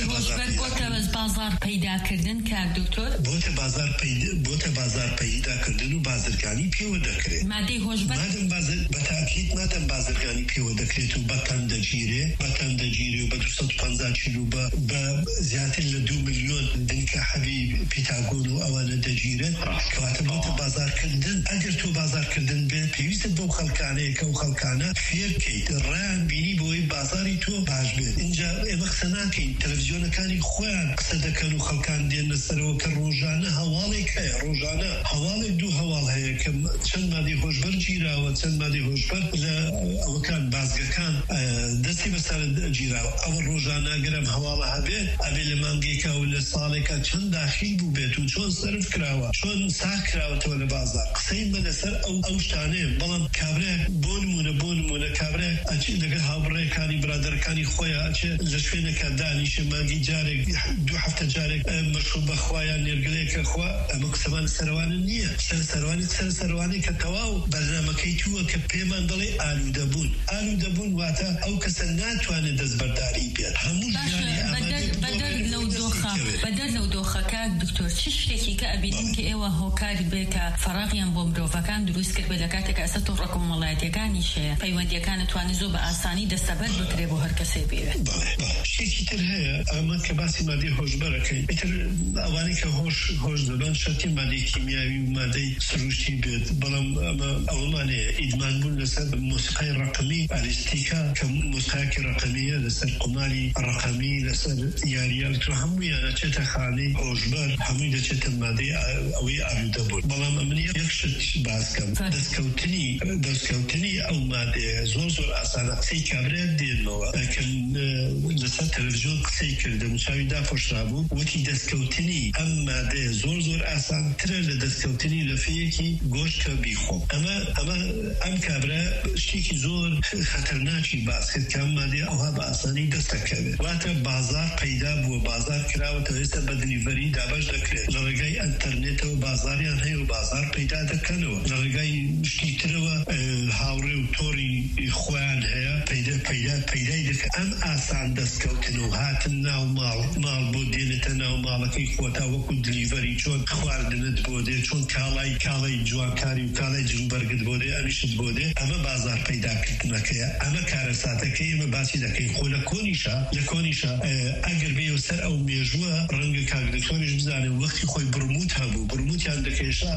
بازار پەیداکردن کاک دکتۆر بۆتە بازار پەیداکردن و بازرگانی پێوە دەکرێت مادەی هۆشبەر بەتاکید مادەم بازرگانی پێوە دەکرێت و بەتەن دەگیرێ و بە 250 کیلو بە زیاتر لە 2 ملیۆن دنکە حەبی پیتاگۆن و ئەوانە دەگیرێت کەواتە بۆتە بازارکردن ئەگەر تۆ بازارکردن بێت پێویستت بەو خەڵکانەیە کە ئەو خەڵکانە فێر بکەیت ڕایان بینی بۆی بازاری تۆ باش بێت اینجا ئێمە قسە ناکەین تەلەڤیزیۆنەکانی خۆیان قسە دەکەن و خەڵکان دێنە سەرەوە کە ڕۆژانە هەواڵێک هەیە ڕۆژانە هەواڵێک دوو هەواڵ هەیە کە چەند مادەی هۆشبەر گیراوە چەند مادەی هۆشبەر لە ئەوەکان بازگەکان دەستی بەسەر گیراوە ئەوە ڕۆژانە گەرم هەواڵە هەبێت ئەبێ لە مانگێکا و لە ساڵێکە چەند داخیل بوو بێت و چۆن سەرف کراوە چۆن ساک کراوەتەوە لە بازار قسەی من لەسەر ئەو شتانەیە بەڵام کابرا بۆ نمونە کابرا ئەچێ لەگەڵ هاوڕێکانی برادەرەکانی خۆیان ئەچێ لە شوێنێکە دانیشە مانگی جارێک 2 هەفتە جارێک مەشروب بەخوایان نێرگلەیەکە خوا ئەمە قسەمان سەروانە نییە سەروانی کە تەواو بەرنامەکەی تووە کە پێمان دەڵێ ئالوودەبوون واتە ئەو کەسە ناتوانێت دەستبەرداری بێت هەموو بەدەر لەو دۆخەکە دکتۆر چ شتێکی کە ئەبینین کە ئێوە هۆکاری بێکە فەراغیان بۆ مرۆڤەکان دروست کرد بێ لە کاتێک ئەسە تۆ ڕەکۆمەڵایەتیەکانی شەیە پەیوەندیەکانە توانێت زۆر بە ئاسانی دەستەبەر بکرێ بۆ هەر کەسێ بێوێت شتێکی تر هەیە ئەمە کە باسی مادەی هۆشبەرەکەی ئیتر ئەوانەی کە هۆش دەبن شەرتی مادەی کیمیاوی و مادەی سروشتی بێت بەڵام ئەومانەیە ئیدمانبوون لەسەر موسیقای ڕەقەمی ئالیستیکا کە موسیقایەکی ڕەقەمیە لەسەر قماری ڕەقەمی لەسەر یاریالتر هەموویان ئەچێتە خانەی هۆشبەر هەمووی دەچێتە مادەی ئەوەی ئالوودەبوون بەڵام ئەمنی یەک شت باسکەم دەستکەوتنی ئەو مادەیە زۆر ئاسانە قسەی کابرایەک دێنمەوە لەسەر تەلەڤیزیۆن قسەی کردم چاوی داپۆشرابوو وتی دەستکەوتنی ئەم مادەیە زۆر ئاسانترە لە دەستکەوتنی لەفەیەکی گۆشتە بیخۆم ئەم کابرا شتێکی زۆر خەتەرناکی باس کرد کە ئەم مادەیە ئەوها بە ئاسانی دەستەکەوێت واتە بازار پەیدا بووە بازار کراوەتەوە ئێستا بە دلیڤەری دابەش دەکرێت لە ڕێگای ئەنتەرنێتەوە بازاریان هەیە و بازار پەیدا دەکەنەوە لە ڕێگای شتی ترەوە هاوڕێ و تۆڕی خۆیان هەیە پەیدای دەکە ئەم ئاسان دەستکەوتن و هاتن ناو ماڵ بۆ دێنێتە ناو ماڵەکەی خۆتا وەکو دلیڤەری چۆن خواردنت بۆ دێ چۆن کاڵای جوانکاری و کاڵای جنبەرگت بۆ دێ ئەمیشت بۆ دێ ئەمە بازار پەیداکردنەکەیە ئەمە کارەساتەکەی ئێمە باسی دەکەین خۆ لە کۆنیشە ئەگەر بێ سەر ئەو مێژووە ڕەنگە کاکدکتۆریش بزانێ وەختی خۆی برموت هەبوو برموتیان دەکێشا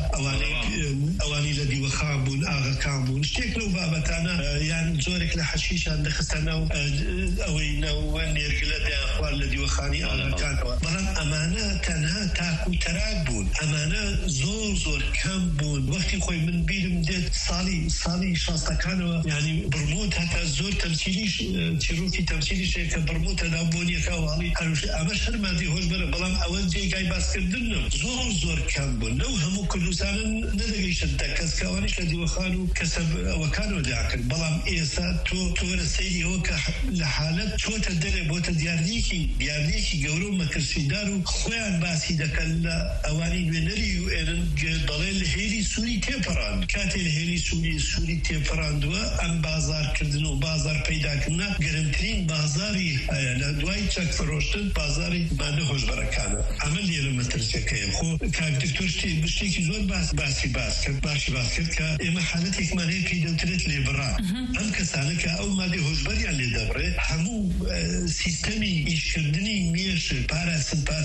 ئەوانی لە دیوەخان بوون ئاغاکان بوون شتێک لەو بابەتانە یان جۆرێک لە حەشیشان دەخستە ناو ئەوەی ناوە نێرگلە دەیان خوارد لە دیوەخانی ئاغاکانەوە بەڵام ئەمانە تەنها تاک و تەراک بوون ئەمانە زۆر کەم بوون وەختی خۆی من بیرم دێت ساڵی شاستەکانەوە ینی برموت هەتا زۆر تەمسیلیش چیرۆکی تەمسیلیشەیە کە برموتەدا بۆنیەکە واڵی هەروش ئەمەش هەرمادی هۆش بەرە بەڵام ئەوە جێگای باسکردن زۆر کەم بوون لەو هەموو کوردستانن نەدەگەیشت کەس کەوانیش لە دیوەخان و کەسە ئەوەکانەوە داکرد بەڵام ئێستا تۆرە سەیری ئەوە کە لە حالەت چۆتە دەرێ بۆتە دیارنیەکی گەورە و مەترسیدار و خۆیان باسی دەکەن لە ئەوانی نوێنەری UN دەڵێ لە هێلی سووری تێپەڕاند کاتێ لە هێلی سووری تێپەڕاندووە ئەم بازارکردن و بازار پەیداکردنە گەرمترین بازاری لە دوای چەک فرۆشتن بازاری مادە هۆشبەرەکانە ئەمە لێرە مەترسیەکەیە خۆ کاک دکتۆر شتێکی زۆر باشی باس کرد کە ئێمە حالەتێکمان هەیە پێی دەوترێت لێبڕا ئەم کەسانە کە ئەو مادە هۆشبەریان لێ دەبڕێت هەموو سیستەمی ئیشکردنی مێش پارە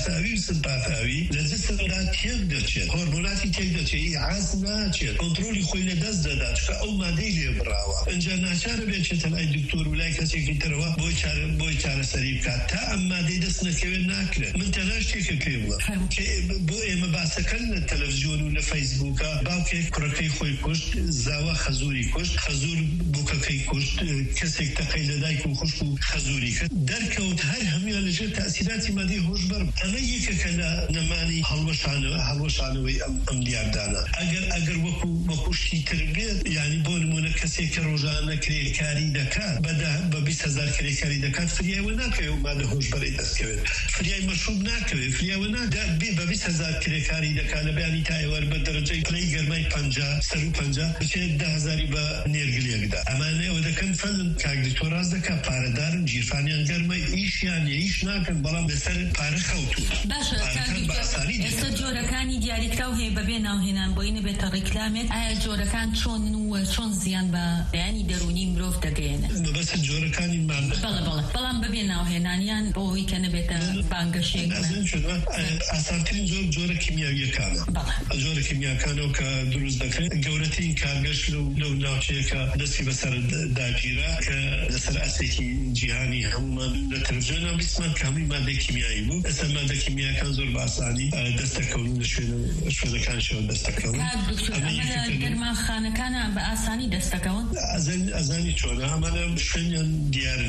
سمپاتاوی لە جسمدا تێک دەچێت هۆرمۆناتی تێک دەچێت عاز ناچێت کۆنتڕۆلی خۆی لە دەست دەدات چکە ئەو مادەی لێبڕاوە ئەنجا ناچارە بێچێتە لای دکتۆر و لای کەسێکی ترەوە بۆی چارەسەری بکات تا ئەم مادەی دەست نەکەوێت ناکرێت من تەنها شتێکە پێ بڵێ بۆ ئێمە باسەکەن لە تەلەڤیزیۆن و لە فەیسبووکە باوکێک کوڕەکەی خۆی کوشت زاوە خەزوری کوشت خەزور بووکەکەی کوشت کەسێک تەقەی لە دایک و خوشک و خەزوری کرد دەرکەوت هەر هەمویان لەژێر تەئسیراتی مادەی هۆشبەر ئەمە یەکێکە لە نەمانی هەڵوەشانەوەی ئەم دیاردانە ئەگەر وەکو شتی تر بێت یعنی بۆ نمونە کەسێک کە ڕۆژانە کرێکاری دەکات بە 20,000 کرێکاری دەکات فریایوە ناکەوێت و مادە هۆشبەرەی دەستکەوێت فریای مەشروب ناکەوێت فریایوە نادات بێ بە 20,000 کرێکاری دەکات لە بەیانی تایوەر بە دەرەجەی پلەی گەرمای 50 بچێت 10,000 بە نێرگلێکدا ئەمانەوە دەکەن فەلن کاکدکتۆر ڕاست دەکات پارەدارن جیرفانیان گەرمە ئیشیان ئیش ناکەن بەڵام لەسەر پارە خەوتون باشە ئێستا جۆرەکانی دیاریکراو هەیە بەبێ ناوهێنان بۆی نەبێتە ڕیکلامێت ئایا جۆرەکان چۆن زیان بە بەیانی دەرونی مرۆڤ دەگەێنن بەس جۆرەکانی بەڵام بەبێ ناوهێنانیان بۆی کە نەبێتە بانگەشێک ئاسانترین جۆرە کیمیاویەکانە جۆرە کیمیاکانەوە کە دروست دەکرێت گەورەترین کارگەشت لەو ناوچەیەکە دەستی بەسەر داگیرە کە لەسەر ئەسێکی جیهانی هەمومان لە تەلەڤیزیۆنە بیستمان کە هەمووی مادەی کیمیایی بوو ئێستا مادە کیمیاکان زۆر باسانی دەستەکەون لە شوێنەکانشەوە دەستەکەون دەرمانخانەکانە بە ئاسانی دەستەکەون ئەزانی چۆنە ئەمانە شوێنیان دیار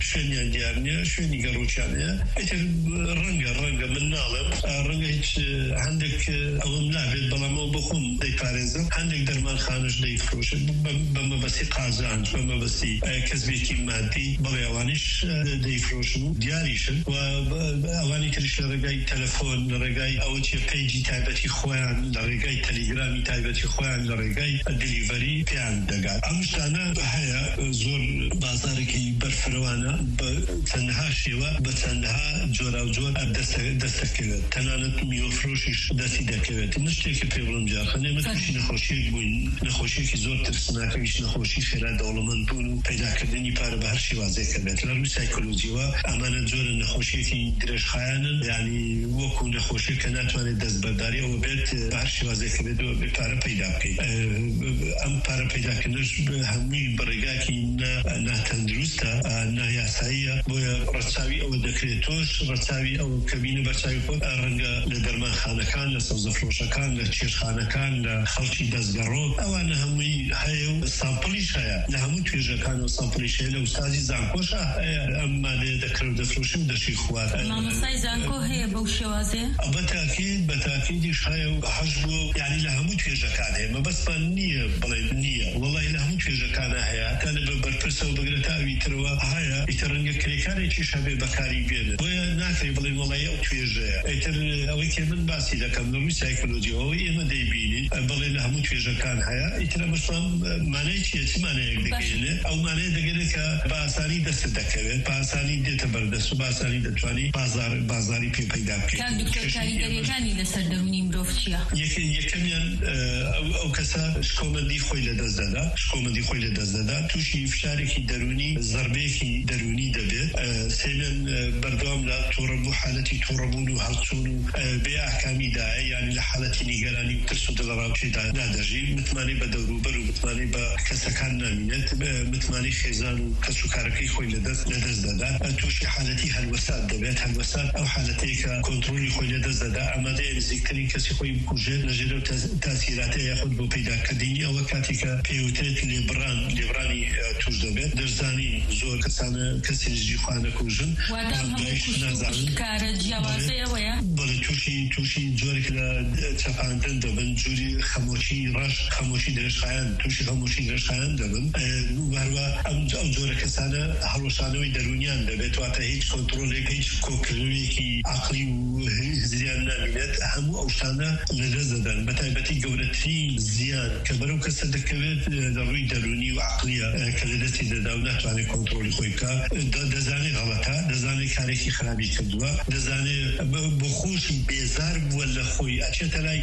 نییە شوێنی گەڕۆچیانەیە ئیتر ڕەنگە من ناڵم ڕەنگە هیچ هەندێک ئەوم نابێت بەڵام ئەو بخۆم دەیپارێزم هەندێک دەرمانخانەش دەیفرۆشن بە مەبەستی قازانج بە مەبەستی کەسبێکی مادی بەڵێ ئەوانیش دەیفرۆشن و دیاریشن و ئەوانی تریش لە ڕێگای تەلەفۆن لە ڕێگای ئەوە چێ پیجی تایبەتی خۆیان لە ڕێگای تەلیگرامی تایبەتی خۆیان لە ڕێگای دلیڤەری پێیان دەگات ئەم شتانە هەیە زۆر بازارێکی بەرفرەوانە بە چەندها شێوە بە چەندها جۆرا و جۆر دەستەکەوێت تەنانەت میوەفرۆشیش دەستی دەکەوێت شتێکی پێ بڵم جارخەن ئێمە تووشی نەخۆشیەک بووین نەخۆشیێکی زۆر ترسناکەویش نەخۆشی خێرا دەوڵەمەند بوون و پەیداکردنی پارە بە هەر شێوازێکە بێت لە ڕووی سایکۆلۆجیەوە ئەمانە جۆرە نەخۆشیەکی درێژخایانن یعنی وەکو نەخۆشی کە ناتوانێت دەستبەرداری ئەوە بێت بە هەر شێوازێکە بێت بێ پارە پەیدا بکەیت ئەم پارە پەیداکردنش هەمووی بەڕێگاکی ناتەندروستە نایاساییە بۆیە ڕەچاوی ئەوە دەکرێت تۆش ڕەچاوی ئەو کەبینە بەرچاوی خۆت ڕەنگە لە دەرمانخانەکان لە سەوزەفرۆشەکان لە چێشخانەکان لە خەڵکی دەستگەڕۆ ئەوانە هەمووی هەیە و سامپڵیش هەیە لە هەموو توێژەکان و سامپڵیش هەیە لە ئوستازی زانکۆشە هەیە ئەم مادەیە دەکرێت دەفرۆشی و دەشی خوارد مامۆستای زانکۆ هەیە بەو شێوازێ بەتاکیدیش هەیە و هەش بوو یعنی لە هەموو توێژەکان هەیە مەبەستمان نییە بڵێ نییە وەڵی لە هەموو توێژەکانە هەیە تا لە بەرپرس دەستەوە بگرێتە ئەوی ترەوە هەیە ئیتر ڕەنگە کرێکارێکی شەبێ بەکاری بێنێت بۆیە ناکرێ بڵێ وەڵای ئەو توێژەیە ئیتر ئەوەی کێ من باسی دەکەم لە ڕووی سایکۆلۆجیەوەی ئێمە دەیبینین بڵێ لە هەموو توێژەکان هەیە ئیتر ئەمەشڵام مانای چیە چ مانایەک دەگەێنێت ئەو مانەیە دەگەێت کە بە ئاسانی دەست دەکەوێت بە ئاسانی دێتە بەردەست و بە ئاسانی دەتوانێت بازاری پێ پەیدا بکەیت. دکتۆر کاریگەریەکانی لەسەر دەرونی مرۆڤ چییە؟ یەکەمیان ئەو کەسە شکۆمەندی خۆی لە دەست دەدا تووشی فشارێکی دەرونی زەربەیەکی دەرونی دەبێت سێمیان بەردەوام لە تووڕەبوو حالەتی تووڕەبوون و هەڵچوون و بێ ئاکامیدایە یعنی لە حالەتی نیگەرانی و ترس و دڵەڕاوچێدا نادەژی متمانەی بە دەوروبەر و متمانەی بە کەسەکان نامینێت متمانەی خێزان و کەس و کارەکەی خۆی لەدەست دەدا تووشی حالەتی هەلوەسات دەبێت هەلوەسات ئەو حالەتەیە کە کۆنتڕۆلی خۆی لەدەست دەدا ئامادەیە نزیکترین کەسی خۆی بکوژێت لەژێر و تاسیراتەیە یاخود بۆ پەیداکردنی ئەوە کاتێکە پێوترێت لێبڕانی توش دەبێت دەرزانی زۆر کەسانە کەسی نزیکی خوا نەکوژن بەڵێ تووشی جۆرێک لە چەپاندن دەبن جووری خەمۆشی ڕەش خەمۆشی درێژخایان تووشی خەمۆشی درێژخایان دەبن هەروە ئەو جۆرە کەسانە هەڵوەشانەوەی دەرونیان دەبێت واتە هیچ کۆنتڕۆلێک هیچ کۆکردنێکی عەقلی و زیان نامینێت هەموو ئەو شتانە لەدەست دەدەن بەتایبەتی گەورەترین زیان کە بەرەو کەسە دەکەوێت لە ڕووی دەرونی و عەقلیە کە لەدەستی دەدا و ناتوانێت کۆنتڕۆلی خۆی بکات دەزانێت غەڵەتە دەزانێت کارێکی خراپی کردووە دەزانێت بۆ خۆشی بێزار بووە لە خۆی ئەچێتە لای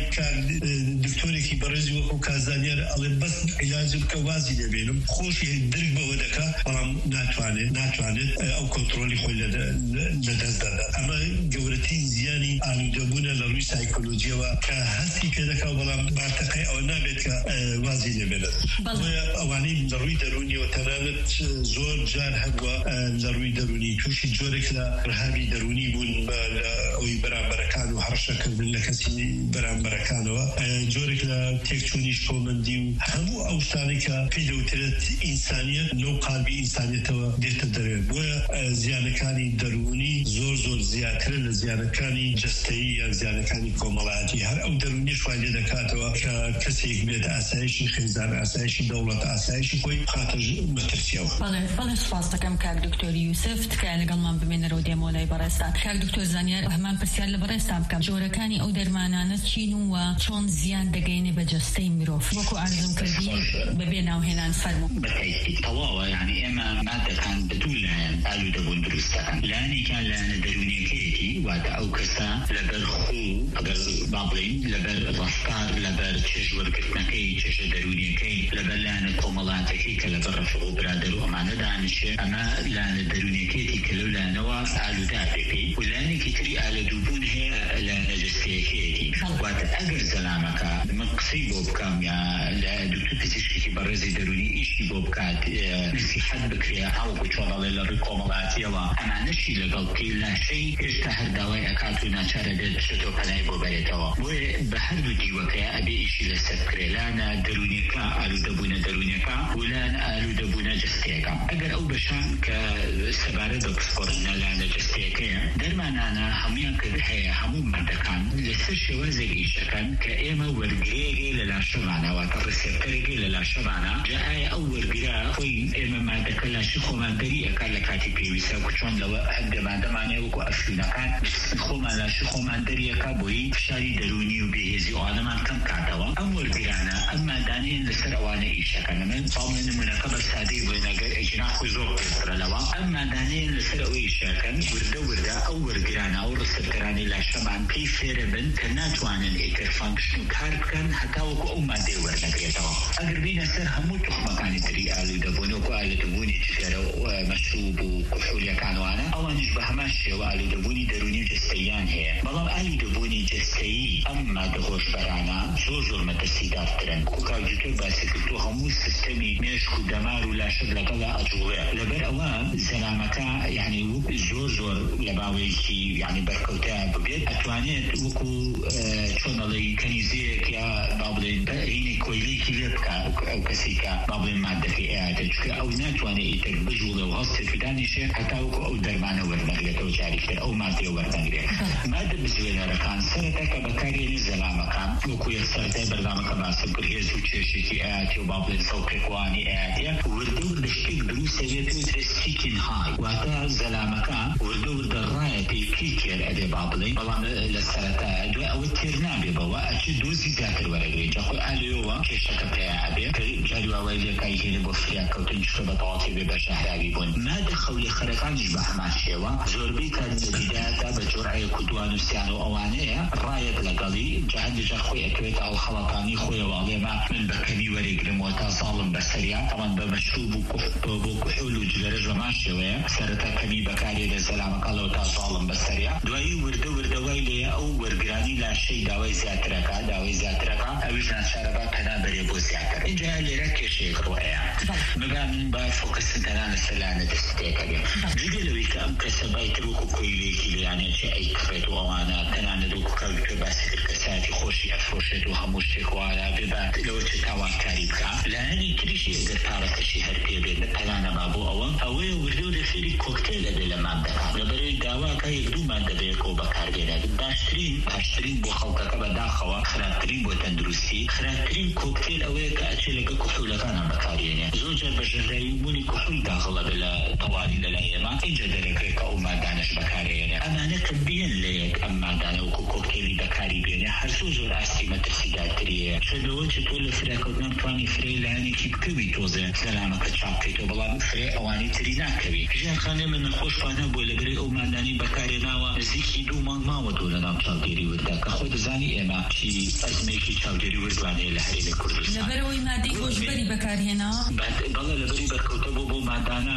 دکتۆرێکی بەڕێزی وەکو کازانیار ئەڵێ بەس عیلاجی بکە وازی دەبێنم خۆشی درک بەوە دەکات بەڵام ناتوانێت ئەو کۆنتڕۆلی خۆی لەدەست دەدا ئەمە گەورەترین زیانی ئالوودەبوونە لە ڕووی سایکۆلۆجیەوە کە هەستی پێ دەکات بەڵام بارتەقەی ئەوە نابێت کە وازی لێبێنێت ئەوانەی لە ڕووی دەرونیەوە تەنانەت زۆر جار هەبووە لە ڕووی دەرونی تووشی جۆرێک لە ڕەهابی دەرونی بوون ئەوی بەرامبەرەکان و هەڕەشەکردن لە کەسی بەرامبەرەکانەوە جۆرێک لە تێکچوونی شکۆمەندی و هەموو ئەو شتانێک کە پێی دەوترێت ئینسانیەت لەو قالبی ئینسانیەتەوە دێتە دەرێت بۆیە زیانەکانی دەرونی زۆر زیاترە لە زیانەکانی جەستەیی یان زیانەکانی کۆمەڵایەتی هەر ئەو دەرونی شوای لێ دەکاتەوە کە کەسێک بێت ئاسایشی خێزان ئاسایشی دەوڵەت ئاسایشی خۆی خاتە مەترسیەوە. بەڵێ سپاس دەکەم کاک دکتۆری یوسف تکایە لەگەڵمان بمێنەرەوە دێمۆلای بەڕێستان. کاک دکتۆر زانیار هەمان پرسیار لە بەڕێستان بکەم جۆرەکانی ئەو دەرمانانە چین و چۆن زیان دەگەینێ بە جەستەی مرۆڤ وەکو ئارزوم کردی بەبێ ناوهێنان فەرموو. بەتایبەتی تەواوە یعنی ئێمە مادەکان بەدوو لایەن ئالوودەبوون دروست دەکەن لایەنێکیان لایەنە دەرونیەکەیەتی واتە ئەو کەسە لەبەر خۆ ئەگەر با بڵێین لەبەر ڕەفتار لەبەر چێژوەرگرتنەکەی چێژە دەرونیەکەی لەبەر لایەنە کۆمەڵایەتەکەی کە لەبەر ڕەفیق و برادەر و ئەمانە دانیشێ ئەمە لایەنە دەرونیەکەیەتی کە لەو لایەنەوە ئالوودا پێکەی و لایەنێکی تری ئالەدووبوون هەیە لایەنە جەستەیەکەیەتی واتە ئەگەر زەلامەکە من قسەی بۆ بکەم یا لە دوکتۆر پزیشکی بەڕێزی دەرونی ئیشی بۆ بکات نسیحەت بکرێ هەڵکو چۆنەڵێ لە ڕووی کۆمەڵایەتیەوە ئەمانەشی لەگەڵ بکەی لاشەی هێشتا هەر داوای ئەکات و ناچارە دێت بچێتەوە پەلای بۆ بەرێتەوە بۆیە بە هەردوو دیوەکەیە ئەبێ ئیشی لەسەر بکرێ لایەنە دەرونیەکە ئالوودەبوونە دەرونیەکە و لایەنە ئالوودەبوونە جەستەیەکە ئەگەر ئەو بەشان کە سەبارەت بە پسپۆڕنە لایەنە جەستەیەکەیە دەرمانانە هەمویان کرد هەیە هەموو مادەکان لەسەر شێوازێک ئیشەکەن کە ئێمە وەرگرێگەی لە لاشەمانەوە کە ڕسێپتەرێکی لە لاشەمانە جا ئایا ئەو وەرگرا خۆی ئێمە مادەکە لاشی خۆماندەری ئەکات لە کاتی پێویستە چۆن لەوە هەندە مادەمانەیە وەکو ئەفیونەکان خۆمان لاشی خۆماندەریەکە بۆی فشاری دەرونی و بێهێزی ئەوانەمان کەم کاتەوە ئەم وەرگرانە ئەم مادانەیەن لەسەر ئەوانە ئیشەکەن من باڵێ نمونەکە بە سادەی بۆی نەگەر ئەجنا خۆی زۆر پێسترە لەوە ئەم مادانەیەن لەسەر ئەوەی ئیشەکەن وردە ئەو وەرگرانە ئەو ڕسەپتەرانی لاشەمان پێی فێرە بن کە ناتوانن ئیتر فانکشن کار بکەن هەتا وەکو ئەو مادەی وەرنەگرێتەوە ئەگەر بینە سەر هەموو تخمەکانی تری ئالوودەبوون وەکو ئالوودەبوونی جگەرە و مەشروب و کحولیەکانوانە ئەوانیش بە هەمان شێوە ئالوودەبوونی دەرونی و جەستەییان هەیە بەڵام ئالوودەبوونی جەستەیی ئەم مادە هۆشبەرانە زۆر مەترسیدارترن کوکاوجوتۆر باسی کردو هەموو سیستەمی مێشک و دەمار و لاشت لەگەڵا ئەجوڵێ لەبەر ئەوە زەلامەکە یعنی زۆر لە باوەیەکی یعنی بەرکەوتە ببێت ئەتوانێت وەکو چۆنەڵی کەنیزەیەک یا با بڵێن هینی کۆیلێکی لێ بکات ئەو کەسی کە با بڵێن مادەکەی ئەیاتە چکە ئەو ناتوانێت ئیتر بژوڵێ و هەستێک دانیشێ هەتا وەکو ئەو دەرمانە وەرنەگرێتەوە جاریتر ئەو مادەیە وەرنەگرێت مادە بزوێنەرەکان سەرەتا کە بەکارهێنی زەلامەکان وەکو یەکسەرەتای بەردامەکە باسم کرد هێز و کێشێکی ئەیاتی و با بڵێن سەوقێکوانی ئەیاتیە وردە شتێک دروست سەوێت ستیکین های واتە زەلامەکە وردە ڕایەتی کێر ئەبێ با بڵێ بەڵام لە سەرەتا دوای ئەوە تێر نابێ بەوە ئەچێ دۆزی زیاتر وەرەگرێت جا خۆی ئالێەوە کێشەکە پێیا ئەبێ کە جاری واوای لێکای هێنێ بۆ فریاکەوتن چکە بە تەواتی بێ بە شەهراوی بوون مادە خەولی خەرەکانیش بە هەمان شێوە زۆربەی کار لە بیدایەتا بە جۆرعەیە کوردوان و سیان و ئەوانەیە ڕایەت لەگەڵی جاهندێژە خۆی ئەکەوێت ئەو خەڵەتانی خۆیەوە ئەڵێمە من بەکەمی وەرێگرمەوە تا ساڵم بەسەریا ئەوان بە مەشروب و بۆ کوحول و جگەرەش بەمان شێوەیە سەرەتا کەمی بەکارێ لە زەلامەکەڵەوە تا ساڵم بەسەریا دوایی وردەوای لێ ئەو وەرگرانی لاشەی داوای زیاترەکە ئەویش ناچارەبا پەنابەرێ بۆ زیاتر اینجا لێرە کێشەیەک ڕۆیە مەگا من با فۆکەسن تەنان لە سەلانە دەستێکە بێ جگە لەوەی کە ئەم کەسە بایتر وەکو کۆیلێکی لەیانێ چێ ئەی کڕێت و ئەوانە تەنانە وەکو کاوی باسی کرد کە ساتی خۆشی ئەفرۆشێت و هەموو شتێک وایە بێبات لەوە چ تاوانکاری بکە لایەنی تریشی ئەگەر پارەکەشی هەر پێ بێت پەلانە با بۆ ئەوەیە وردە و لەسەری کۆکتێلە بێ لە مادەکان لەبەرەوەی داواکە یەک دوو مادە بەیەکەوە بەکاربێنێت باشترین بۆ خەڵکەکە بەداخەوە خراپترین بۆ تەندروستی خراپترین کۆکتێل ئەوەیە کە ئەچێ لەگە کوحولەکانان بەکارێنێ زۆرجار بە ژەهراوی بوونی کوحول داخڵە بێ لە تەواوی لەلای ئێمە اینجا دەرەکرێت کە ئەو مادانەش بەکارێنێ ئەمانە کە بێن لە یەک ئەم مادانە وەکو کۆکتێلی بەکاری بێنێ هەر زۆر ئاستی مەترسیدارتریە چۆنەوە چ تۆ لە فراکەوتنە بتوانی فرێ لایەنێکی بکەوی تۆزێ زەلامەکە چاپکەیتەوە بەڵام فرێ ئەوانی تری ناکەوی ژیانخانێ من نەخۆشخانە بۆ لەبەرەی ئەو مادانی بەکارێناوە نزیکی 2 مانگ ماوە تۆ لە ناو چاودێری وردە کە خۆ دەزانی ئێمە چی ئەزمەیەکی چاودێری وردوانەیە لە هەرێمی کوردستان لەبەرەوەی مادەی هۆشبەری بەکارهێناوە بەڵێ لەبەری بەرکەوتە بۆ مادانە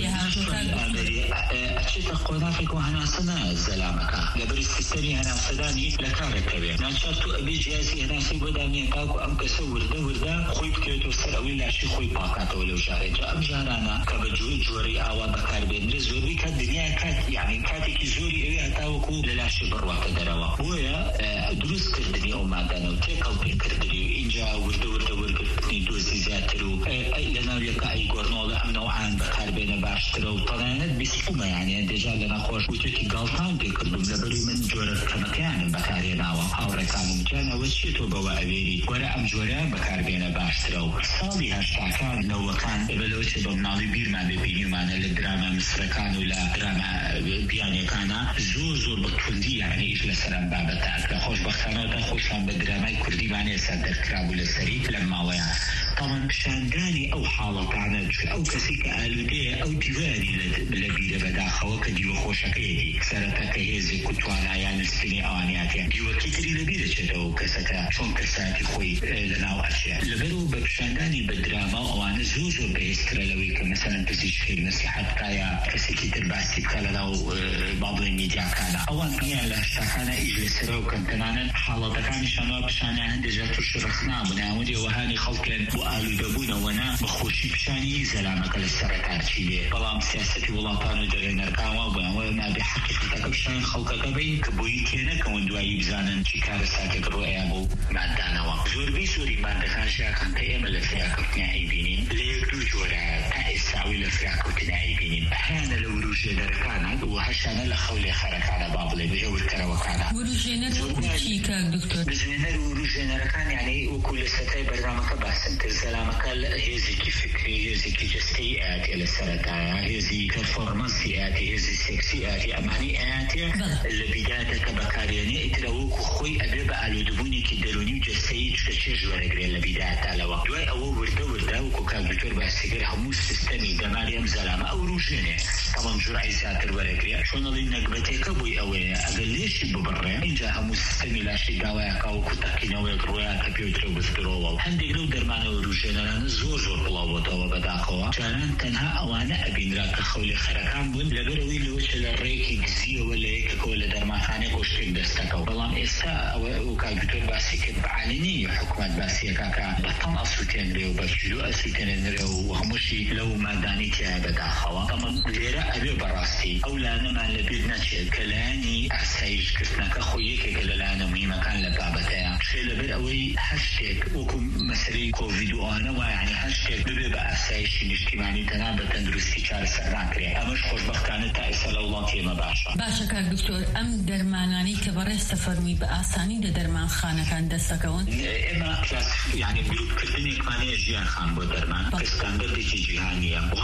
ئەچێتە قۆناغێک و هەناسەنە زەلامەکە لەبەری سیستەمی هەناسەدانی لە کارەکەوێ ناچار تو ئەبێ جیازی هەناسی بۆ دامێن تاکو ئەم کەسە وردە خۆی بکەوێتەوە سەر ئەوەی لاشی خۆی پاکاتەوە لەو ژارێجا ئەم ژارانە کە بە جۆری ئاوا بەکاربێنرێ زۆربەی کات دنیای کات یعنی کاتێکی زۆری ئەوێ هەتاوەکو لە لاشی بڕواتە دەرەوە بۆیە دروستکردنی ئەو مادانە و تێکەڵ پێکردنی و اینجا وردەگرتنی دۆزی زیاتر و لە ناویەکە ئەی گۆڕنەوە ئەم نەوعان بەکاربێنە باشترە و تەنانەت بیسفومە یعنی دێجا لە نەخۆش وتێکی گاڵتان پێکردوم لەبەروی من جۆرە کەمەکەیانم بەکارهێناوە هاوڕێکانم جانەوە چێتۆ بەوە ئەوێری وەرە ئەم جۆرەیان بەکاربێنە باشترە و ساڵی هەشتاکان لەوەکان بەلەوە چێ بە مناڵی بیرمان ببینیمانە لە درامە مسرەکان و لە درامە بیانیەکانە زۆر بە توندی یعنی ئیش لەسەرم بابەتە خۆشبەختانەوە خۆشان بە درامای کوردیمانێ سەر دەرکرابوو لەسەری لە ماوەیان تاوان پیشاندانی ئەو حاڵەتانە ئەو کەسی کە ئالودەیە ئەو دیواری لە بیرە بەداخەوە کە دیوە خۆشەکەیەتی سەرەتا کە هێزی کوتوانایان نستنی ئەوانیاتیان دیوەکی تری لە بیرە چێتەوە کەسەکە چۆن کەساتی خۆی لەناو ئەچێ لەبەرەوە بە پیشاندانی بە دراما ئەوانە زۆر بەهێزترە لەوەی کە مەسەلەن پزیشکی نەسیحەت بکایە کەسێکی تر باسی بکە لەناو با بڵێن میدیاکانە ئەوان دنیا لە هەشتاکانە ئیش لەسەرە و کەمتەنانەت حاڵەتەکانیشانەوە پیشانە هەندێجار تووش ڕخنابوون یاوەندی ئەوەهانی خەڵکێن بۆ ئالودەبوونەوەنا بەخۆشی پیشانی زەلامەکە لە سەرەتاچی لێ بەڵام سیاسەتی وڵاتان و دەرێنەرکانەوە بۆەوە نابێ حەقیقەتەکە پیشانی خەڵکەکە بین کە بۆی تێنەکەون دوایی بزانن چی کارە ساتێک ڕۆیان بۆ مادانەوە زۆری مادەکان ژیاکەن کە ئێمە لە فراکەوتنیا ئەیبینین لە یەک دوو جۆرە تا ئێستاوی لە فراکەوتنیا ئەیبینین هەیانە لە وروژێنەرەکانە و هەشانە لە خەولێ خەرەکانە با بڵێ بەژە ورکەرەوەکانە وروژێنەر چی کاک دکتۆر بزوێنەر و وروژێنەرەکان یعنی وەکو لە سەتای بەرنامەکە باسم کرد زەلامەکە هێزێکی فکری هێزێکی جستەی ئاەتێ لە سەرەتایە هێزی پەرفۆرمەنسی ئاەتی هێزی سێکسی ئاەتی ئەمانی ئاەتێ لە بیدایەتەکە بەکارێنێ ئیترە وەکو خۆی ئەبێ بە ئالودبوونێکی دەرونی و جستەی چکە چێژ وەرەگرێت لە بیدایەتا لەوە دوای ئەوە وردە وەکو کاک دکتۆر باسی کرد هەموو سیستەمی دەماری ئەم زەلامە ئەو ڕوژێنێ تەمام جورعی زیاتر وەرەگرێ چۆنەڵی نەکبەتێکە بووی ئەوەیە ئەگەر لێشی ببڕێ اینجا هەموو سیستەمی لاشی داوایەکە وەکو تەقینەوەیەک ڕۆیان کە پێوترە بسترەوە هەندێک لەو دەرمانەوە ڕوژێنەرانە زۆر بڵاوبۆتەوە بەداخەوە جاران تەنها ئەوانە ئەبینرا کە خەولی خەرەکان بوون لەبەرەوەی لەوە چ لە ڕێیەکی گزیەوە لە یەکەکەوە لە دەرمانخانەیەک شتێک دەستەکەوە بەڵام ئێستا ئەوە کاک دکتۆر باسی کرد بەعالینی حکومەت باسیەکە کە بەتەڵ ئەسووتێنرێ و بەکیلو ئەسووتێنرێ و هەمووشی لەو مادانی تیا بەداخەوە ئەمە لێرە ئەبێ بەڕاستی ئەو لانەمان لەبیر نەچێت کە لایەنی ئاسایشکردنەکە خۆی یەکێکە لە لایەنە مهمەکان لە بابەتەیە شێ لەبەر ئەوەی هەر شتێک وەکو مەسەلەی کۆڤید و ئەوانە وایە یعنی هەر شتێک ببێ بە ئاسایشی نیشتیمانی تەنها بە تەندروستی چارەسەر ناکرێت ئەمەش خۆشبەختانە تا ئێستا لە وڵاتی ئێمە باشە کاک دکتۆر ئەم دەرمانانی کە بەڕێستە فەرمووی بە ئاسانی لە دەرمانخانەکان دەستەکەون ئێمە یعنی گروپکردنێکمانەیە ژیانخان بۆ دەرمان کە ستاندەردێکی جیهانیە بۆ هەموو دەرمان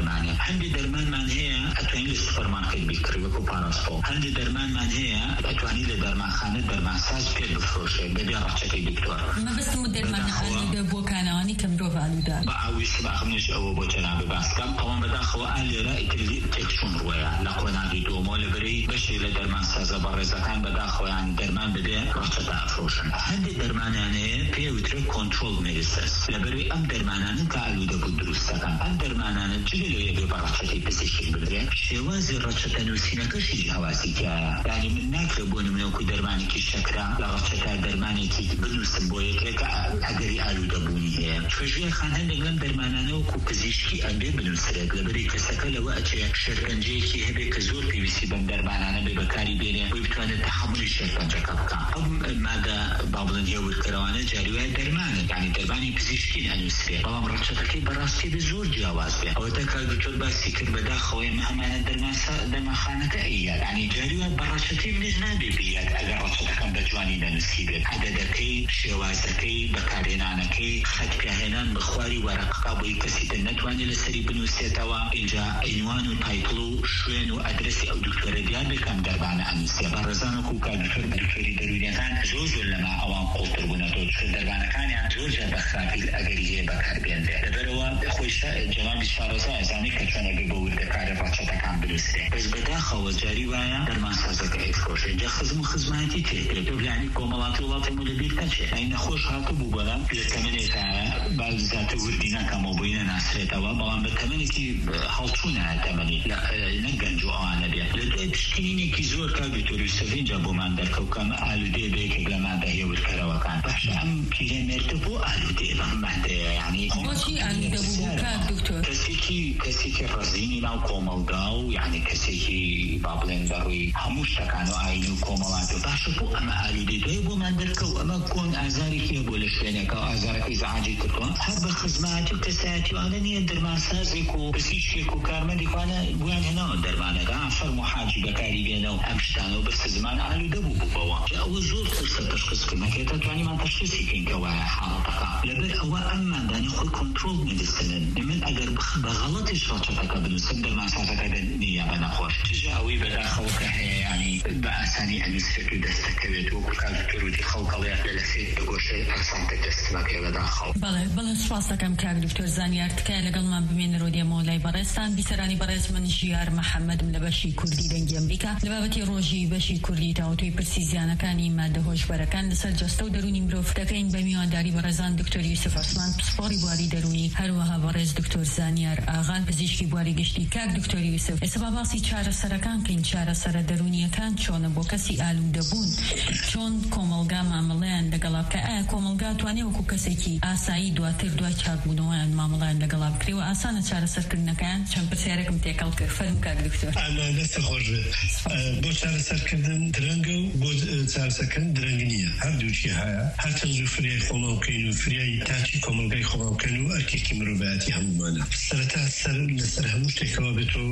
دەرمانە هەندێک دەرمانمان هەیە ئەتوانین لە سوپەرمارکێت بیکڕی وەکو پاراستۆل هەندێک دەرمانمان هەیە ئەتوانین لە دەرمانخانە دەرمانساز پێ بفرۆشێت بەبێ ڕەچەتەی دکتۆر مەبەستم دەرمانە ئالوودە بۆ کانەوانی کە مرۆڤ ئالوودە بە ئاوی سباخمنش ئەوە بۆ جەناب باسکەم ئەوان بەداخەوە ئالێرە ئیتری تێکچوون ڕوەیە لە قۆناغی دووەمە لەبەرەی بەشێک لە دەرمانسازە بەڕێزەکان بەداخۆیان دەرمان بەبێ ڕەچەتە ئەفرۆشن هەندێک دەرمانانەیە پێوترێ کۆنترۆل مێدیسەس لەبەرەوەی ئەم دەرمانانە کە ئالوودە بوو دروستەکەن ئەم دەرمانانە جگە لەوەیە بێ بە ڕەچەتەی پزیشکی بدرێت شێوازی ڕەچەتە نووسینەکەشی هەواسی تایە یعنی من ناکرێت بۆ نمونەوەکو دەرمانێکی شەکرا لە ڕەچەتە دەرمانێکی بنووسم بۆ یەکێک ئەگەری ئالوودەبوونی هەیە توێژوێرخان هەندێک لەم دەرمانانە وەکو پزیشکی ئەمبێ بنووسرێت لەبەرەی کەسەکە لەوە ئەچێت شێرپەنجەیەکی هەبێت کە زۆر پێویستی بەم دەرمانانە بێ بەکاری بێنێ بۆی بتوانێت تەحملی شێرپەنجەکە بکات ئەم مادە با بڵێن هێورکەرەوانە جاریوایە دەرمانە یعنی دەرمانی پزیشکی ئەنووسرێت بەڵام ڕەچەتەکەی بەڕاستی بێ زۆر جیاواز بێ ئەوەتە کە دکتۆر باسی کرد بەداخەوەی ئەمانە دەرمانخانەکە ئەیاد ینی جاریوە بە ڕەچەتەی منیش نابێ بێت ئەگەر ڕەچەتەکەم بە جوانی نەنووسی بێت عەدەدەکەی شێوازەکەی بەکارهێنانەکەی خەت پیاهێنان بە خواری وەرەقەکە بۆی کەسی تر نەتوانێت لەسەری بنووسێتەوە اینجا عنوان و تایتڵ و شوێن و ئەدرەسی ئەو دکتۆرە دیار بکەم دەرمانە ئەنووسێ بە ڕێزانەکو کار دکتۆری دەرونیەکان زۆر لەما ئەوان قوڵتر بوونەتەوە چکە دەرمانەکانیان زۆرجار بە خراپیل ئەگەری هەیە بەکاربێنرێت لەبەرەوە خۆی جەنابی شارەزا ئەزانێت کە چۆنە بێ بە وردەکارە ڕەچەتەکان بنووسرێت بەس بەداخەوە جاری وایە دەرمانسازەکە ئەیفرۆشێت اینجا خزم و خزمەتی تێکرێت و لانی کۆمەڵاتی وڵاتێمە لەبیر نەچێت ئەی نەخۆش هاتوو بەڵام لە تەمەنێکە بازاتە وردی ناکەمەوە بۆی نەناسرێتەوە بەڵام بە تەمەنێکی هەڵچوونە تەمەنی نەگەنج و ئەوانە بێت لە دوای پشتینێکی زۆر کا دکتۆر یوسف اینجا بۆمان دەرکەوتکەم ئالوودێ بەیەکێک لە مادە هێورکەرەوەکان باش ئەم پیرەمێردە بۆ ئالوودێ بەم مادەیە یعنی بۆچی ئالوودە بوو کاک دکتۆر کەسێکی ڕەزینی ناو کۆمەڵگا و یعنی کەسێکی با بڵێن بەڕووی هەموو شتەکان و ئاینی و کۆمەڵات و باشە بۆ ئەمە ئالوودێ دوای بۆمان دەرکەوت ئەمە کۆن ئازارێکی بۆ لە شوێنێکە ئازارەکەی زەعاجی کردووە هەر بە خزمەتی و کەسایەتیوانە نییە دەرمانسازێک و پزیشکێک و کارمەندێکوانە بویان هێناوە دەرمانەکە فەرمو حاجی بەکاری بێنە و ئەم شتانە و بەستە زمان ئالوودە بووبەوە ئەوە زۆر قورسە تەشخیصکردنەکەی دەتوانیمان تەشخیصی بکەین کە وایە حاڵەتەکە لەبەر ئەوە ئەم مادانە خۆی کۆنترۆل مێدیسنن من ئەگەر بە غەڵەتیش ڕەچەتەکە بنووسم دەرمانسازەکە نییە بە نەخۆش تژە ئەوەی بەداخەوە کە هەیە ینی بە ئاسانی ئەنووسێت و دەستەکەوێت و کاردکتۆروتی خەڵکەڵەیە لەسێت بەگۆشەی ئەرسانتە دەستمەکەی بەداخەوە بەڵێ سوپاس دەکەم کاک دکتۆر زانیار تکایە لەگەڵمان بمێنەوە دێمەوە لای بەڕێستان بیسەرانی بەڕێز من ژیار محەممەدم لە بەشی کوردی دەنگی ئەمریکا لە بابەتی ڕۆژی بەشی کوردی تاوتوی پرسی زیانەکانی مادە هۆشبەرەکان لەسەر جەستە و دەرونی مرۆڤ دەکەین بە میوانداری بەڕێزان دکتۆر یوسف عوسمان پسپۆڕی بواری دەرونی هەروەها بەڕێز دکتۆر زانیار ئاغان پزیشکی بواری گشتی کاک دکتۆر یوسف ئێستا با باسی چارەسەرەکان کەین چارەسەرە دەرونیەکان چۆنە بۆ کەسی ئالوودەبوون چۆن کۆمەڵگا مامەڵەیان لەگەڵا بکە ئایا کۆمەڵگا توانێ وەکو کەسێکی ئاسایی دواتر دوای چاکبوونەوەیان مامەڵەیان لەگەڵا بکرێەوە ئاسانە چارەسەرکردنەکان چەند پرسیارێکم تێکەڵ کرد فەرموو کاک دکتۆر دەستە خۆش بێت بۆ چارەسەرکردن درەنگە و بۆ چارەسەرکردن درەنگ نییە هەردووچی هەیە هەرچەند زوو فریای خۆڵاو بکەین و فریای تاچی کۆمەڵگای خۆڵاو بکەین و ئەرکێکی مرۆڤایەتی هەمومانە سەرەتا لەسەر هەموو شتێکەوە بێتەوە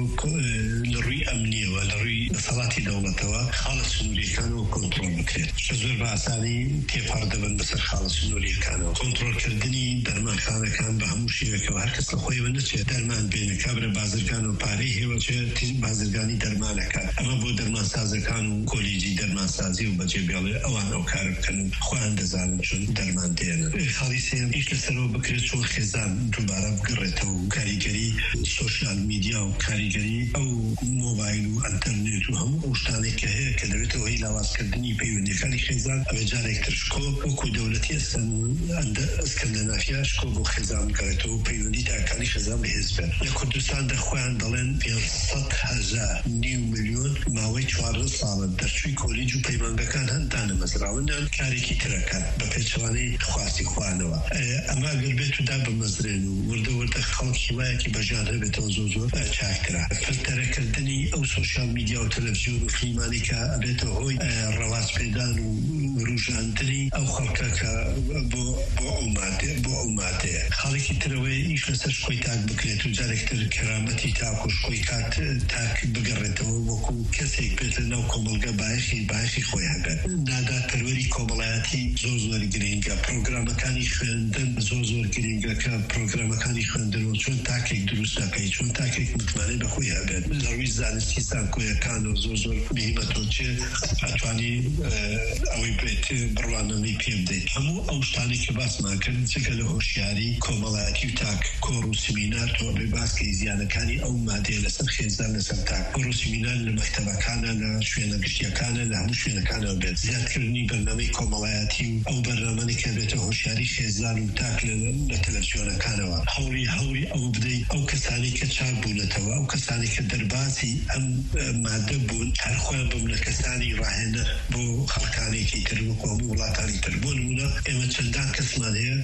لە ڕووی ئەمنیەوە لە ڕووی دەسەڵاتی دەوڵەتەوە خاڵە سنووریەکانەوە کۆنترۆل بکرێت شتە زۆر بە ئاسانی تێپەڕ دەبن بەسەر خاڵە سنووریەکانەوە کۆنترۆلکردنی دەرمانخانەکان بە هەموو شێوەکەوە هەر کەس لە خۆیەوە نەچێت دەرمان بێنە کابرا بازرگان و پارەی هێوەچێت بازرگانی دەرمانەکە ئەمە بۆ دەرمانسازەکان و کۆلیجی دەرمانسازی و بەجێبێڵێ ئەوان ئەو کار بکەن و خۆیان دەزانن چۆن دەرمان دێنن خاڵی سێم هیچ لەسەرەوە بکرێت چۆن خێزان دووبارە بگەڕێتەوە و کاریگەری سۆشیال میدیا و کاریگەری ئەو مۆبایل و ئەنتەرنێت و هەموو ئەو شتانێک کە هەیە کە دەبێتەوە هی لاوازکردنی پەیوەندیەکانی خێزان ئەوێ جارێکتر شکۆ وەکو دەوڵەتی ئەسکەندەنافیا شکۆ بۆ خێزان بگەڕێتەوە و پەیوەندی تاکانی خێزان بەهێز بێت لە کوردستان دەخۆیان دەڵێن 500,000 نیو میلیۆن ماوەی 14 ساڵە دەرچووی کۆلیج و پەیمانگەکان هەندانە مەزراونیان کارێکی ترەکەن بە پێچەوانەی خواستی خوانەوە ئەمە گەر بێت و دا بمەزرێن و وردە خەڵکی وایەکی بەژان هەبێتەوە زۆر چاکرا فلتەرەکردنی ئەو سۆشیال میدیا و تەلەڤیزیۆن و فیلمانی کە ئەبێتەوە هۆی ڕەواز پێدان و ڕوژاندنی ئەو خەڵکە کە بۆ ئەو مادەیە خاڵی جارێکی ترەوەی ئیش لەسەر شکۆی تاک بکرێت و جارێکتر کەرامەتی تاک و شکۆی تاک بگەڕێتەوە وەکو کەسێک بێت لە ناو کۆمەلگە باشی خۆی هەبێت. نادارپەروەری کۆمەڵایەتی زۆر گرنگە، پرۆگرامەکانی خوێندن زۆر گرنگە کە پرۆگرامەکانی خوێندنەوە چۆن تاکێک دروست دەکەیت، چۆن تاکێک متمانەی بەخۆی هەبێت. لەڕووی زانستی زانکۆیەکانەوە زۆر میهمەتەوە چێ ئەتوانی ئەوەی بێت بڕوانەمەی پێ بدەیت. هەموو ئەو شتانی کە باسمان کرد جگە لە هۆشیاری کۆمەڵایەتی و تاک کۆڕ و سمینار تۆ بێ باسکەی زیانەکانی ئەو مادەیە لەسەر خێزان لەسەر تاک کۆڕ و سمینار لە مەکتەبەکانە لە شوێنە گشتیەکانە لە هەموو شوێنەکانەوە بێت. زیادکردنی بەرنامەی کۆمەڵایەتی و ئەو بەرنامەی کە بێتە هۆشیاری خێزان و تاک لە تەلەڤیزیۆنەکانەوە هەوڵی ئەو بدەیت ئەو کەسانی کە چاک بوونەتەوە، ئەو کەسانی کە دەرباسی ئەم مادە بوون هەرخۆیان بم لە کەسانی ڕاهێنە بۆ خەڵکانێکی تر وەکو هەموو وڵاتانی تر. بۆ نمونە ئێمە چەندان کەسمان هەیە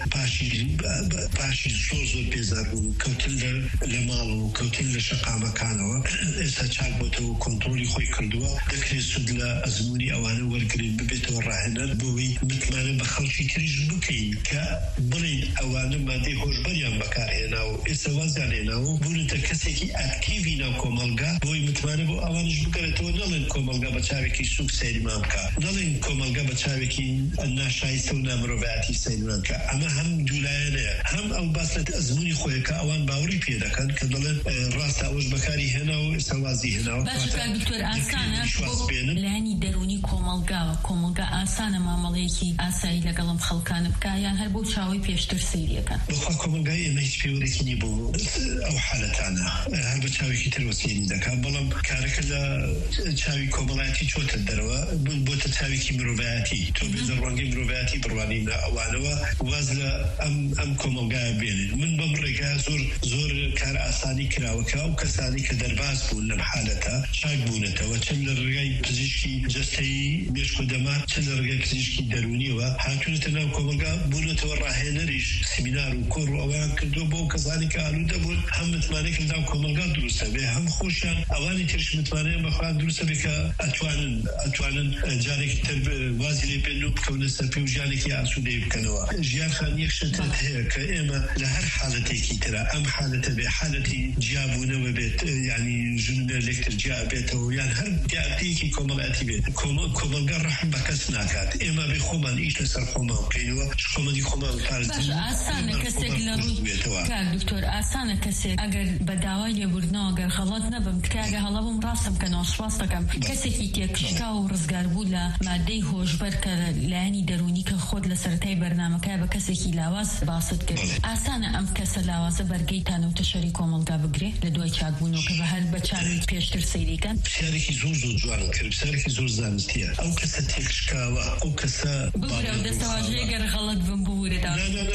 پاشی زۆر بێزار بوون و کەوتن لە ماڵەوە و کەوتن لە شەقامەکانەوە ئێستا چاک بۆتەوە کۆنتڕۆلی خۆی کردووە. دەکرێت سود لە ئەزمموی ئەوانە وەرگرین ببێتەوە ڕاهێنەر بۆی متمانە بە خەڵکی تریش بکەین کە بڵین ئەوانە مادەی هۆشبەریان بەکارهێنا و ئێستا وازیان هێناوە بوونتە کەسێکی ئاکتیڤی ناو کۆمەلگا بۆی متمانە بۆ ئەوانش بگەرێتەوە. نەڵێن کۆمەلگا بە چاوێکی سوک سەیرمان بکە، نەڵێن کۆمەلگا بە چاوێکی ناشایستە و نامرۆڤایەتی سەیرمان بکە. ئەمە هەم دوولایەنەیە، هەم ئەو باس لە ئەزمموی خۆیەکە ئەوان باوەڕی پێ دەکەن کە دەڵێن ڕاستە ئەوەش بەکاری هێنا و ئێستا وازی هێناوە. دکتۆر ئاسانە لایانی دەرونی کۆمەلگا ئاسانە مامەڵەیەکی ئاسایی لەگەڵم خەڵکانە بکە یان هەر بۆ چاوەی پێشتر سەیریەکەن؟ بەخوا کۆمەلگای ئێمە هیچ پێوەرێکی نیە بۆ ئەو حالەتانە، هەر بە چاوێکی تر وەسیێنی دەکات. بەڵام کارەکە لە چاوی کۆمەڵایەتی چۆتە دەرەوە بۆتە چاوێکی مرۆڤایەتی، تۆ بێزە ڕوانگەی مرۆڤایەتی بڕوانینە ئەوانەوە واز لە ئەم کۆمەلگایە بێنێت. من بەم ڕێگا زۆر کار ئاسانی کراوەکە ئەو کەسانی کە دەرباز بوون لەم حالەتە چاک بوونەتەوە، چەند لە ڕێگای پزیشکی جەستەیی مێشک و دەما، چەند لە ڕێگای پزیشکی دەرونیەوە هاتوونەتە ناو کۆمەلگا بوونەتەوە ڕاهێنەریش سمینار و کۆڕ و ئەویان کردو بۆ کەسانی کە ئالوودە بوون هەم متمانێک ناو کۆمەلگا دروستە بێ، هەم خۆشیان ئەوانی ترش متمانەیان بەخوایان دروستە بێ کە ئەتوانن جارێکی تر وازی لێ بێن و بکەونە سەر پێ و ژیانێکی ئاسوودەی بکەنەوە. ژیانخان یەک شتت هەیە کە ئێمە لە هەر حالەتێکی ترە ئەم حالەتە بێ حالەتی جیابوونەوە بێت، ینی ژنە لێکتر جیا بێتەوە یان هەر دیاتێکی کۆمەڵایەتی بێت. کۆمەلگا ڕەحم بە کەس ناکات، ئێمە بێ خۆمان ئیش لەسەر خۆمان بکەینەوە، کۆمەڵی خۆمان پارێزین. ئاسانە کەسێک لە ڕووی کار دکتۆر ئاسانە کەسێک ئەگەر بە داوای لێبوردنەوە ئەگەر غەڵەت نەبم تکایە هەڵە بم ڕاستم کەنەوە سواس دەکەم کەسێکی تێکشکا و ڕزگار بوو لە مادەی هۆشبەر کە لایانی دەرونی کە خۆت لە سەرەتای بەرنامەکە بە کەسێکی لاواز باست کرد. ئاسانە ئەم کەسە لاوازە بەرگەیتانەوە شەری کۆمەلگا بگرێ لە دوای چاکبوونەوە کە بە هەر بە چاوی پێشتر سەیریکەن. پرسیارێکی زۆر جوانە کرد، پرسیارێکی زۆر زانستیە. ئەو کەسە تێکشکاوە، ئەو کەسە بگرە و دەستەواژەیە گەر غەڵەت بم ببورێتەوە.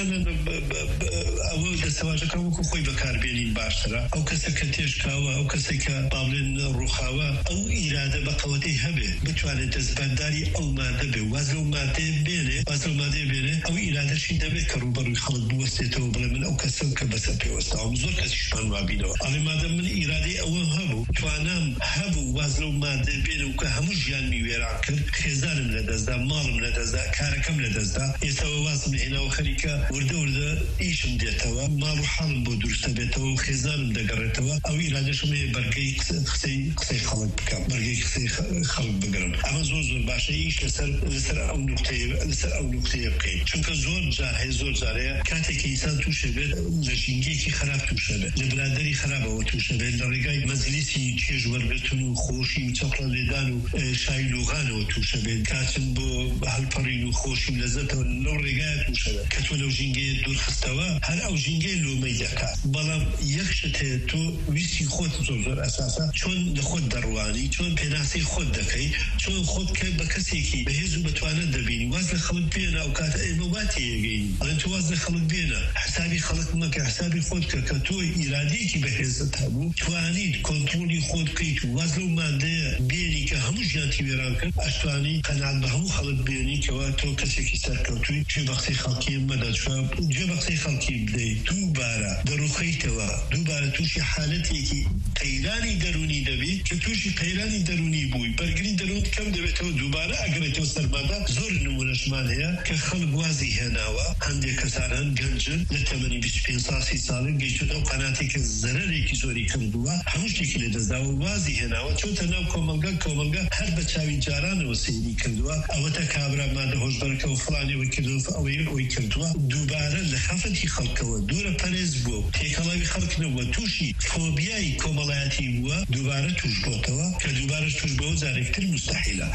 ئەوە دەستەواژەکە وەکو خۆی بەکاربێنین باشترە. ئەو کەسە کە تێشکاوە، ئەو کەسێک کە باڵێن ڕووخاوە، ئەو ئیرادە بە قەوەتەی هەبێ بتوانێت دەستبەرداری ئەو مادە بێ، واز لەو مادەیە بێنێ، ئەو ئیرادەشی دەبێت کە ڕوبەڕووی خەڵک بوەستێتەوە بڵێ من ئەو کەسەم کە بەسەر پێوەستاوم. زۆر کەسیشمان وابینەوە ئەڵێ مادەم من ئیرادەی ئەوە هەبوو، توانام هەبوو واز لەو مادە بێنە و کە هەموو ژیانمی وێران کرد، خێزانم لەدەستدا، ماڵم لەدەستدا، کارەکەم لەدەستدا، ئێستاوە وازم هێناوە خەریکە وردە ئیشم دێتەوە، ماڵ و حاڵم بۆ دروستە بێتەوە و خێزانم دەگەڕێتەوە. ئەو ئیرادەشم هەیە بەرگەی قسەی خەڵک بکەم، بەرگەی قسەی خەڵک بگرم. ئەمە زۆر باشە ئیش لەسەر ئەو نوقتەیە بکەین، چونکە زۆر جار هەیە کاتێکی ئینسان تووشە بێت لە ژینگەیەکی خراپ تووشە بێت، لە برادەری خراپەوە تووشە بێت، لە ڕێگای مەجلیسی چێژ وەرگرتن و خۆشی و چەقڵە لێدان و شای لۆغانەوە تووشە بێت، کاتن بۆ هەڵپەڕین و خۆشی و لەزەتەوە لەو ڕێگایە تووشە بێت کە تۆ لەو ژینگەیە دوورخستەوە هەر ئەو ژینگەی لۆمەی دەکات. بەڵام یەک شت هەیە تۆ ویستی خۆت زۆر ئەساسا چۆن لە خۆت دەڕوانی، چۆن پێناسی خۆت دەکەی، چۆن خۆت کە بە کەسێکی بەهێز و بەتوانە دەبینی، واز لە خەڵک بێنە ئەو کاتە ئێمە واتی هێگەین ئەڵێن تۆ واز لە خەڵک بێنە، حسابی خەڵک مەکە، حسابی خۆت کە تۆ ئیرادەیەکی بەهێزت هەبوو توانیت کۆنتڕۆلی خۆت بکەیت و واز لەو مادەیە بێنی کە هەموو ژیانتی وێران کرد، ئەتوانی قەناعەت بە هەموو خەڵک بێنی کەوا تۆ کەسێکی سەرکەوتووی گوێ بە قسەی خەڵکی مەدە، گوێ بە قسەی خەڵکی بدەیت، دووبارە دەڕوخەیتەوە، دووبارە تووشی حالەتێکی قەیرانی دەرونی دەبێت کە تووشی قەیرانی دەرونی بووی، بەرگری دەرونت کەم دەبێتەوە، دووبارە ئەگەڕێتەوە سەرمادە. زۆر نمونەشمان هەیە کە خەڵک وازی هێناوە، هەندێک کەسانان گەنجن لە تەمەنی 25 ساڵی گەیشتۆتە قەناتێکی زەرەرێکی زۆری کردووە هەموو شتێکی لە دەستداوە وازی هێناوە چۆتە ناو کۆمەلگە هەر بە چاوی جارانەوە سەیری کردووە ئەوەتە کابرا مادە هۆشبەرەکە و فڵانیەوەی کردووە ئەوەی کردووە دووبارە لە خەفەتی خەڵکەوە دوورە پەرێز بووە تێکەڵاوی خەڵکنەوە تووشی فۆبیای کۆمەڵایەتی بووە دووبارە توش بۆتەوە کە دووبارەش توش بەوە جارێکتر مستحیلە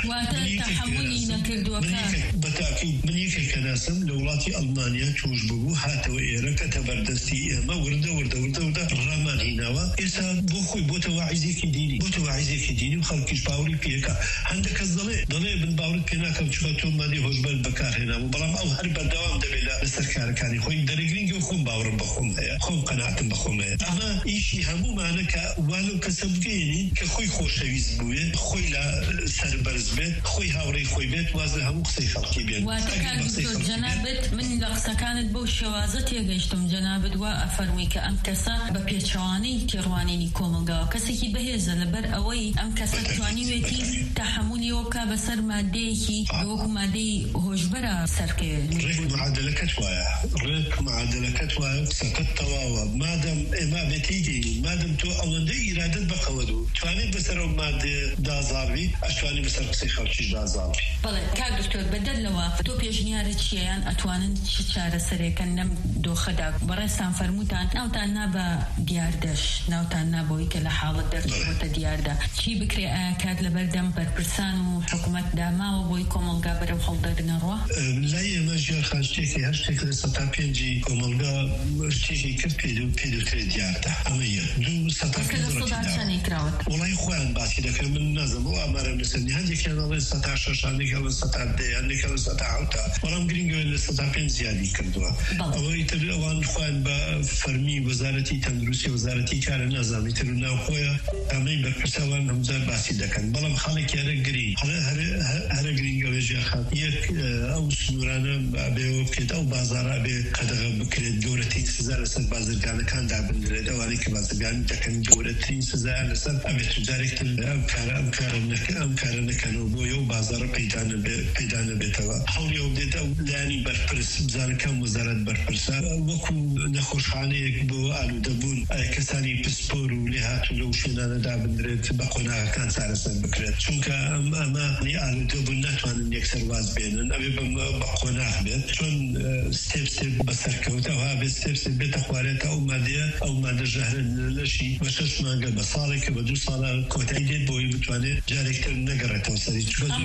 من یەکێک کە ناسم لە وڵاتی ئەڵمانیا توش بوو هاتەوە ئێرە کە تەبەردەستی ئێمە وردە ڕامان هیناوە ئێستا بۆ خۆی بۆتە واعیزێکی دینی و خەڵکیش باوری پێکە هەندێک کەس دەڵێ من باورت پێ ناکەم چونکە تۆ مادی هۆشبەر بەکارهێناوە بەڵام ئەو هەر بەردەوام دەبێت لەسەر کارەکانی خۆی دەرەگرنگی و خۆم باورم بە خۆم هەیە خۆم قەناعەتم بە خۆم هەیە ئەمە ئیشی هەموومانە کە والو کەسە بگەێنین کە خۆی خۆشەویست بووێ خۆی لە سەربەرز بێت خۆی هاوڕێی خۆی بێت وازە هەموو قسەی خەڵکی بێت جەنابەت من لە قسەکانت بەو شێوازە تێگەیشتم جەنابەت وا ئەفەرمووی کە ئەم کەسە بە پێچەوانەی تێڕوانینی کۆمەلگاوە کەسێکی بەهێزە لەبەر ئەوەی ئەم کەسە توانیوێتی تەحمولیەوە بکا بەسەر مادەیەکی وەکو مادەی هۆشبەرە سەرکێ ڕێک معادلەکەت وایە قسەکەت تەواوە مادەم ئێمە بێتیگەین مادەم تۆ ئەوەندەی ئیرادەت بەقەوەدو توانێت بەسەر ئەو مادێ دازاڵی ئەشتوانی بەسەر قسەی خەڵکیش دازاڵی بەڵێ کاک دکتۆر بەدەرلەوە تۆ پێشنیارە چیەیان ئەتوانن چ چارەسەرێکن لەم دۆخەدا بەڕێستان فەرمووتان ناوتان نابە دیاردەش ناوتان نابەوەی کە لە حاڵەت دەرچووەتە دیاردا چی بکرێ ئایا کات لەبەردەم بەرپرسان و حکوومەت داماوە بۆی کۆمەلگا بەرەو هەڵدەرنەڕوە لای ئێمە ژێرخان شتێکی هەر شتێک لە سەتا پێنجی کۆمەلگا شتێکی کرد پێدوترێت دیاردە ئەمەیە دوو سەتا وڵای خۆیان باسی دەکەن من نازم بۆ ئامارە نووسنی هەندێکیان دەڵێن سەتا شەشانێک هەڵە سەتا دەی هەندێک هەڵە سەتا حوتا بەڵام گرنگەوە لە سەتا پێنج زیادی کردووە ئەوەی تر ئەوان خۆیان بە فەرمی وەزارەتی تەندروستی وەزارەتی کارە نازامی تر و ناوخۆیە ئەمەی بەرپرسەوان هەمزار باسی دەکەن بەڵام خەڵێکی هەرە گرنگەوە ژێرخان یەک ئەو سنوورانە بێەوە بکرێت ئەو بازارە بێ قەدەغە بکرێت گەورەترین سزا لەسەر بازرگانەکان دابنرێت ئەوانەی کە بازرگان دەکەن گەورەترین سزایان لەسەر ئەبێت جارێکتر ئەم کارە نەکەنەوە بۆ یە و بازارە پەیدا نەبێتەوە هەوڵی ئەو بدێت ئەو لایانی بەرپرس بزانەکەم وەزارەت بەرپرسە وەکو نەخۆشخانەیەک بۆ ئالوودەبوون کەسانی پسپۆر و لێهاتوو لەو شوێنانە دابنرێت بە قۆناغەکان چارەسەر بکرێت چونکە ئەمە ئالوودەبوون ناتوانن یەکسەر واز بێنن ئەبێ بە قۆناغ بێت چۆن ستێپ بەسەرکەوتەوە بێت ستێپ بێتە خوارێتە ئەو مادە ژەهرە لەشی بە 6 مانگە بە ساڵێکە بە 2 ساڵە کۆتایی دێت بۆی بتوانێت جارێکتر نەگەڕێتەوە سەری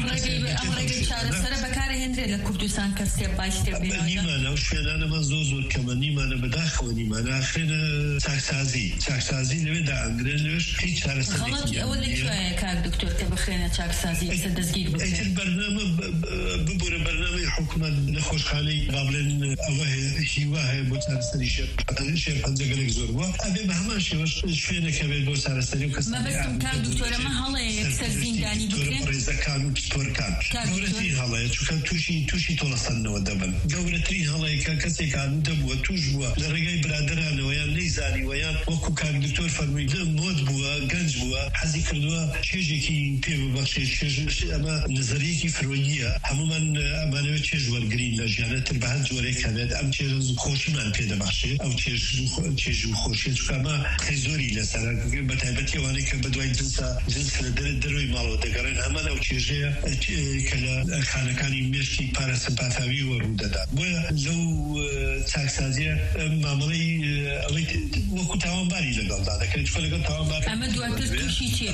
چارەسەرە بەکارهێنرێت لە کوردستان کە ستێپ بای ستێپ نیمانە و شوێنانەمە زۆر کەمە نیمانە بەداخەوە نیمانە ئاخرێنە چاکسازی لەوێدا ئەنگرێن لەوێش هیچ چارەسەرێکی ئەوە لەکوێیە کاک دکتۆر کە بخرێنە چاکسازی ئێستا دەستگیر بکرێت بەرنامە ببوورە بەرنامەی حکوومەت نەخۆشخانەی بابلێن ئەوە هیوا هەیە بۆ چارەسەری شێرپەنجەگەلێک زۆر وە ئەبێ بە هەمان شێوەش شوێنێکە بێت بۆ چارەسەری و مەبەستم کاک دکتۆرەمە هەڵەیە یەکسەر زیندانی بکرێن ڕێزەکان و پسپۆرەکان گەورەترین هەڵەیە چونکە تووشی تۆڵەسەندنەوە دەبن گەورەترین هەڵەیەکە کەسێک دەبووە توش بووە لە ڕێگای برادرانەوە یان نەیزانیوە یان وەکو کاک دکتۆر فەرمووی مۆد بووە گەنج بووە حەزی کردووە چێژێکی پێ ببەخشێت ئەمە نظریەکی فرۆییە هەمومان ئەمانەوە چێژ وەرگرین لە ژیانەتر بە هەر جۆرێک هەبێت ئەم چێژ خۆشیمان پێدەبەخشێت ئەو چێژ و خۆشیە چونکە ئەمە خەی زۆری لەسەر بە تایبەتی ئەوانەی کە بەدوای جنس لە دەروی ماڵەوە دەگەڕێن هەمان ئەو چێژەیە کە لە خانەکانی مێشکی پارە سەپاتاوی وەڕوودەدا بۆیە لەو چاکسازیە مامەڵەی ئەوەی وەکو تاوانباری لەگەڵدا دەکرێت چکە لەگەڵ تاوانبار ئەمە دواتر تووشی چێ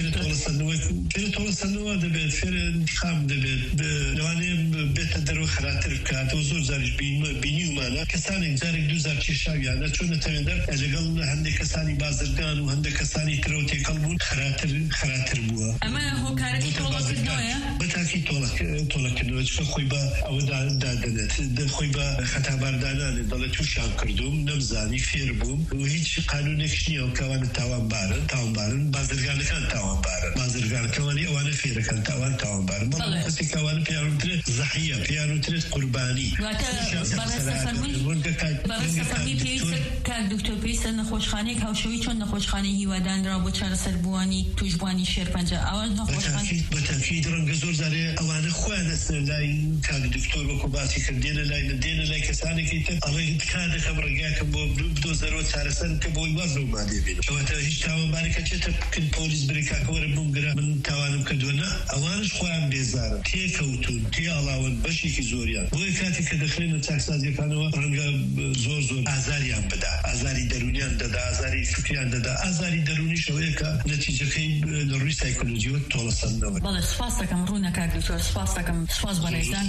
تۆڵەسەندنەوە دەبێت فێرە انتخاب دەبێت لەوانەیە بێتە دەرەوە خراپتر بکاتەوە زۆر جاریش بینیومانە کەسانێک جارێک 2000 کێشاویانە چۆنە تەوێدەر لەگەڵ هەندێک کەسانی بازرگان و هەندێک کەسانی ترەوە تێکەڵ بوون خراپتر بووە ئەمە هۆکارەکی تۆڵەکردنەوەیە بەتاکی تۆڵەکردنەوە چکە خۆی بە ئەوە دادنێت خۆی بە خەتاباردانانێت دەڵێت تووشیان کردوم نەمزانی فێر بووم و هیچ قانونێکش نییە ئەو کەوانە تاوانبارن بازرگانەکان تاوانبارن بازرگانەکەوانی ئەوانە فێرەکەن تاوانبارن بەڵام کەسی کەوانە پیانوترێت زەحیە پیانوترێت قوربانی بەڕێستەفەرمی پێویستە کاک دکتۆر پێویستە نەخۆشخانەیەک هاوشەوی چۆن نەخۆشخانەی هیوادانراوە بۆ چارەسەربووانی توشبوانی شێرپەنجە ئەوە نەخۆشخانە بەتاکید ڕەنگە زۆر جارێ ئەوانە خۆیان دەستن لای کاک دکتۆر وەکو باسی کرد دێنە لای کەسانێکی تر ئەڵێ کار دەکەم ڕێگاکەم بۆ بدۆزەرەوە چارەسەر کە بۆی واز و مادێ بێنم ئەوەتە هیچ تاوانبارێکە چێتە بکەن پۆلیس بریکاکەوەرە بمگرە من تاوانم کردووە ئەوانش خۆیان بێزارن تێکەوتون تێئاڵاون بەشێکی زۆریان بۆی کاتی کە دەخرێنە چاکسازیەکانەوە ڕەنگە زۆر ئازاریان بدا ئازاری دەرونیان دەدا ئازاری فکریان دەدا ئازاری دەرونی شەوەیە کە نەتیجەکەی لە ڕووی سایکۆلۆژیەوە تۆڵەسەندنەوە. بەڵێ سپاس دەکەم ڕوونە کاک دکتۆر سپاس دەکەم سپاس بەڕێزان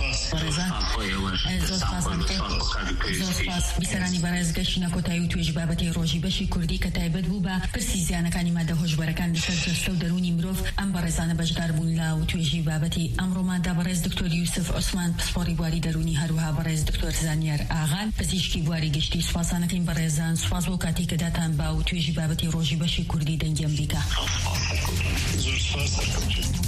زۆر سپاس بیسەرانی بەڕێز گەشتنە کۆتایی و توێژ بابەتی ڕۆژی بەشی کوردی کە تایبەت بوو بە پرسی زیانەکانی مادە هۆشبەرەکان لەسەر جەستە و دەرونی مرۆڤ ئەم بەڕێزانە بەشدار بوون لە توێژی بابەتی ئەمڕۆماندا بەڕێز دکتۆر یوسف عوسمان پسپۆڕی بواری دەرونی هەروها بەڕێز دکتۆر زانیار ئاغال پزیشکی بواری گشتی سوپاسانەکەین بەڕێزان سوپاس بۆ کاتی کە داتان با و توێژی بابەتی ڕۆژی بەشی کوردی دەنگی ئەمریکا. زۆر سپاس.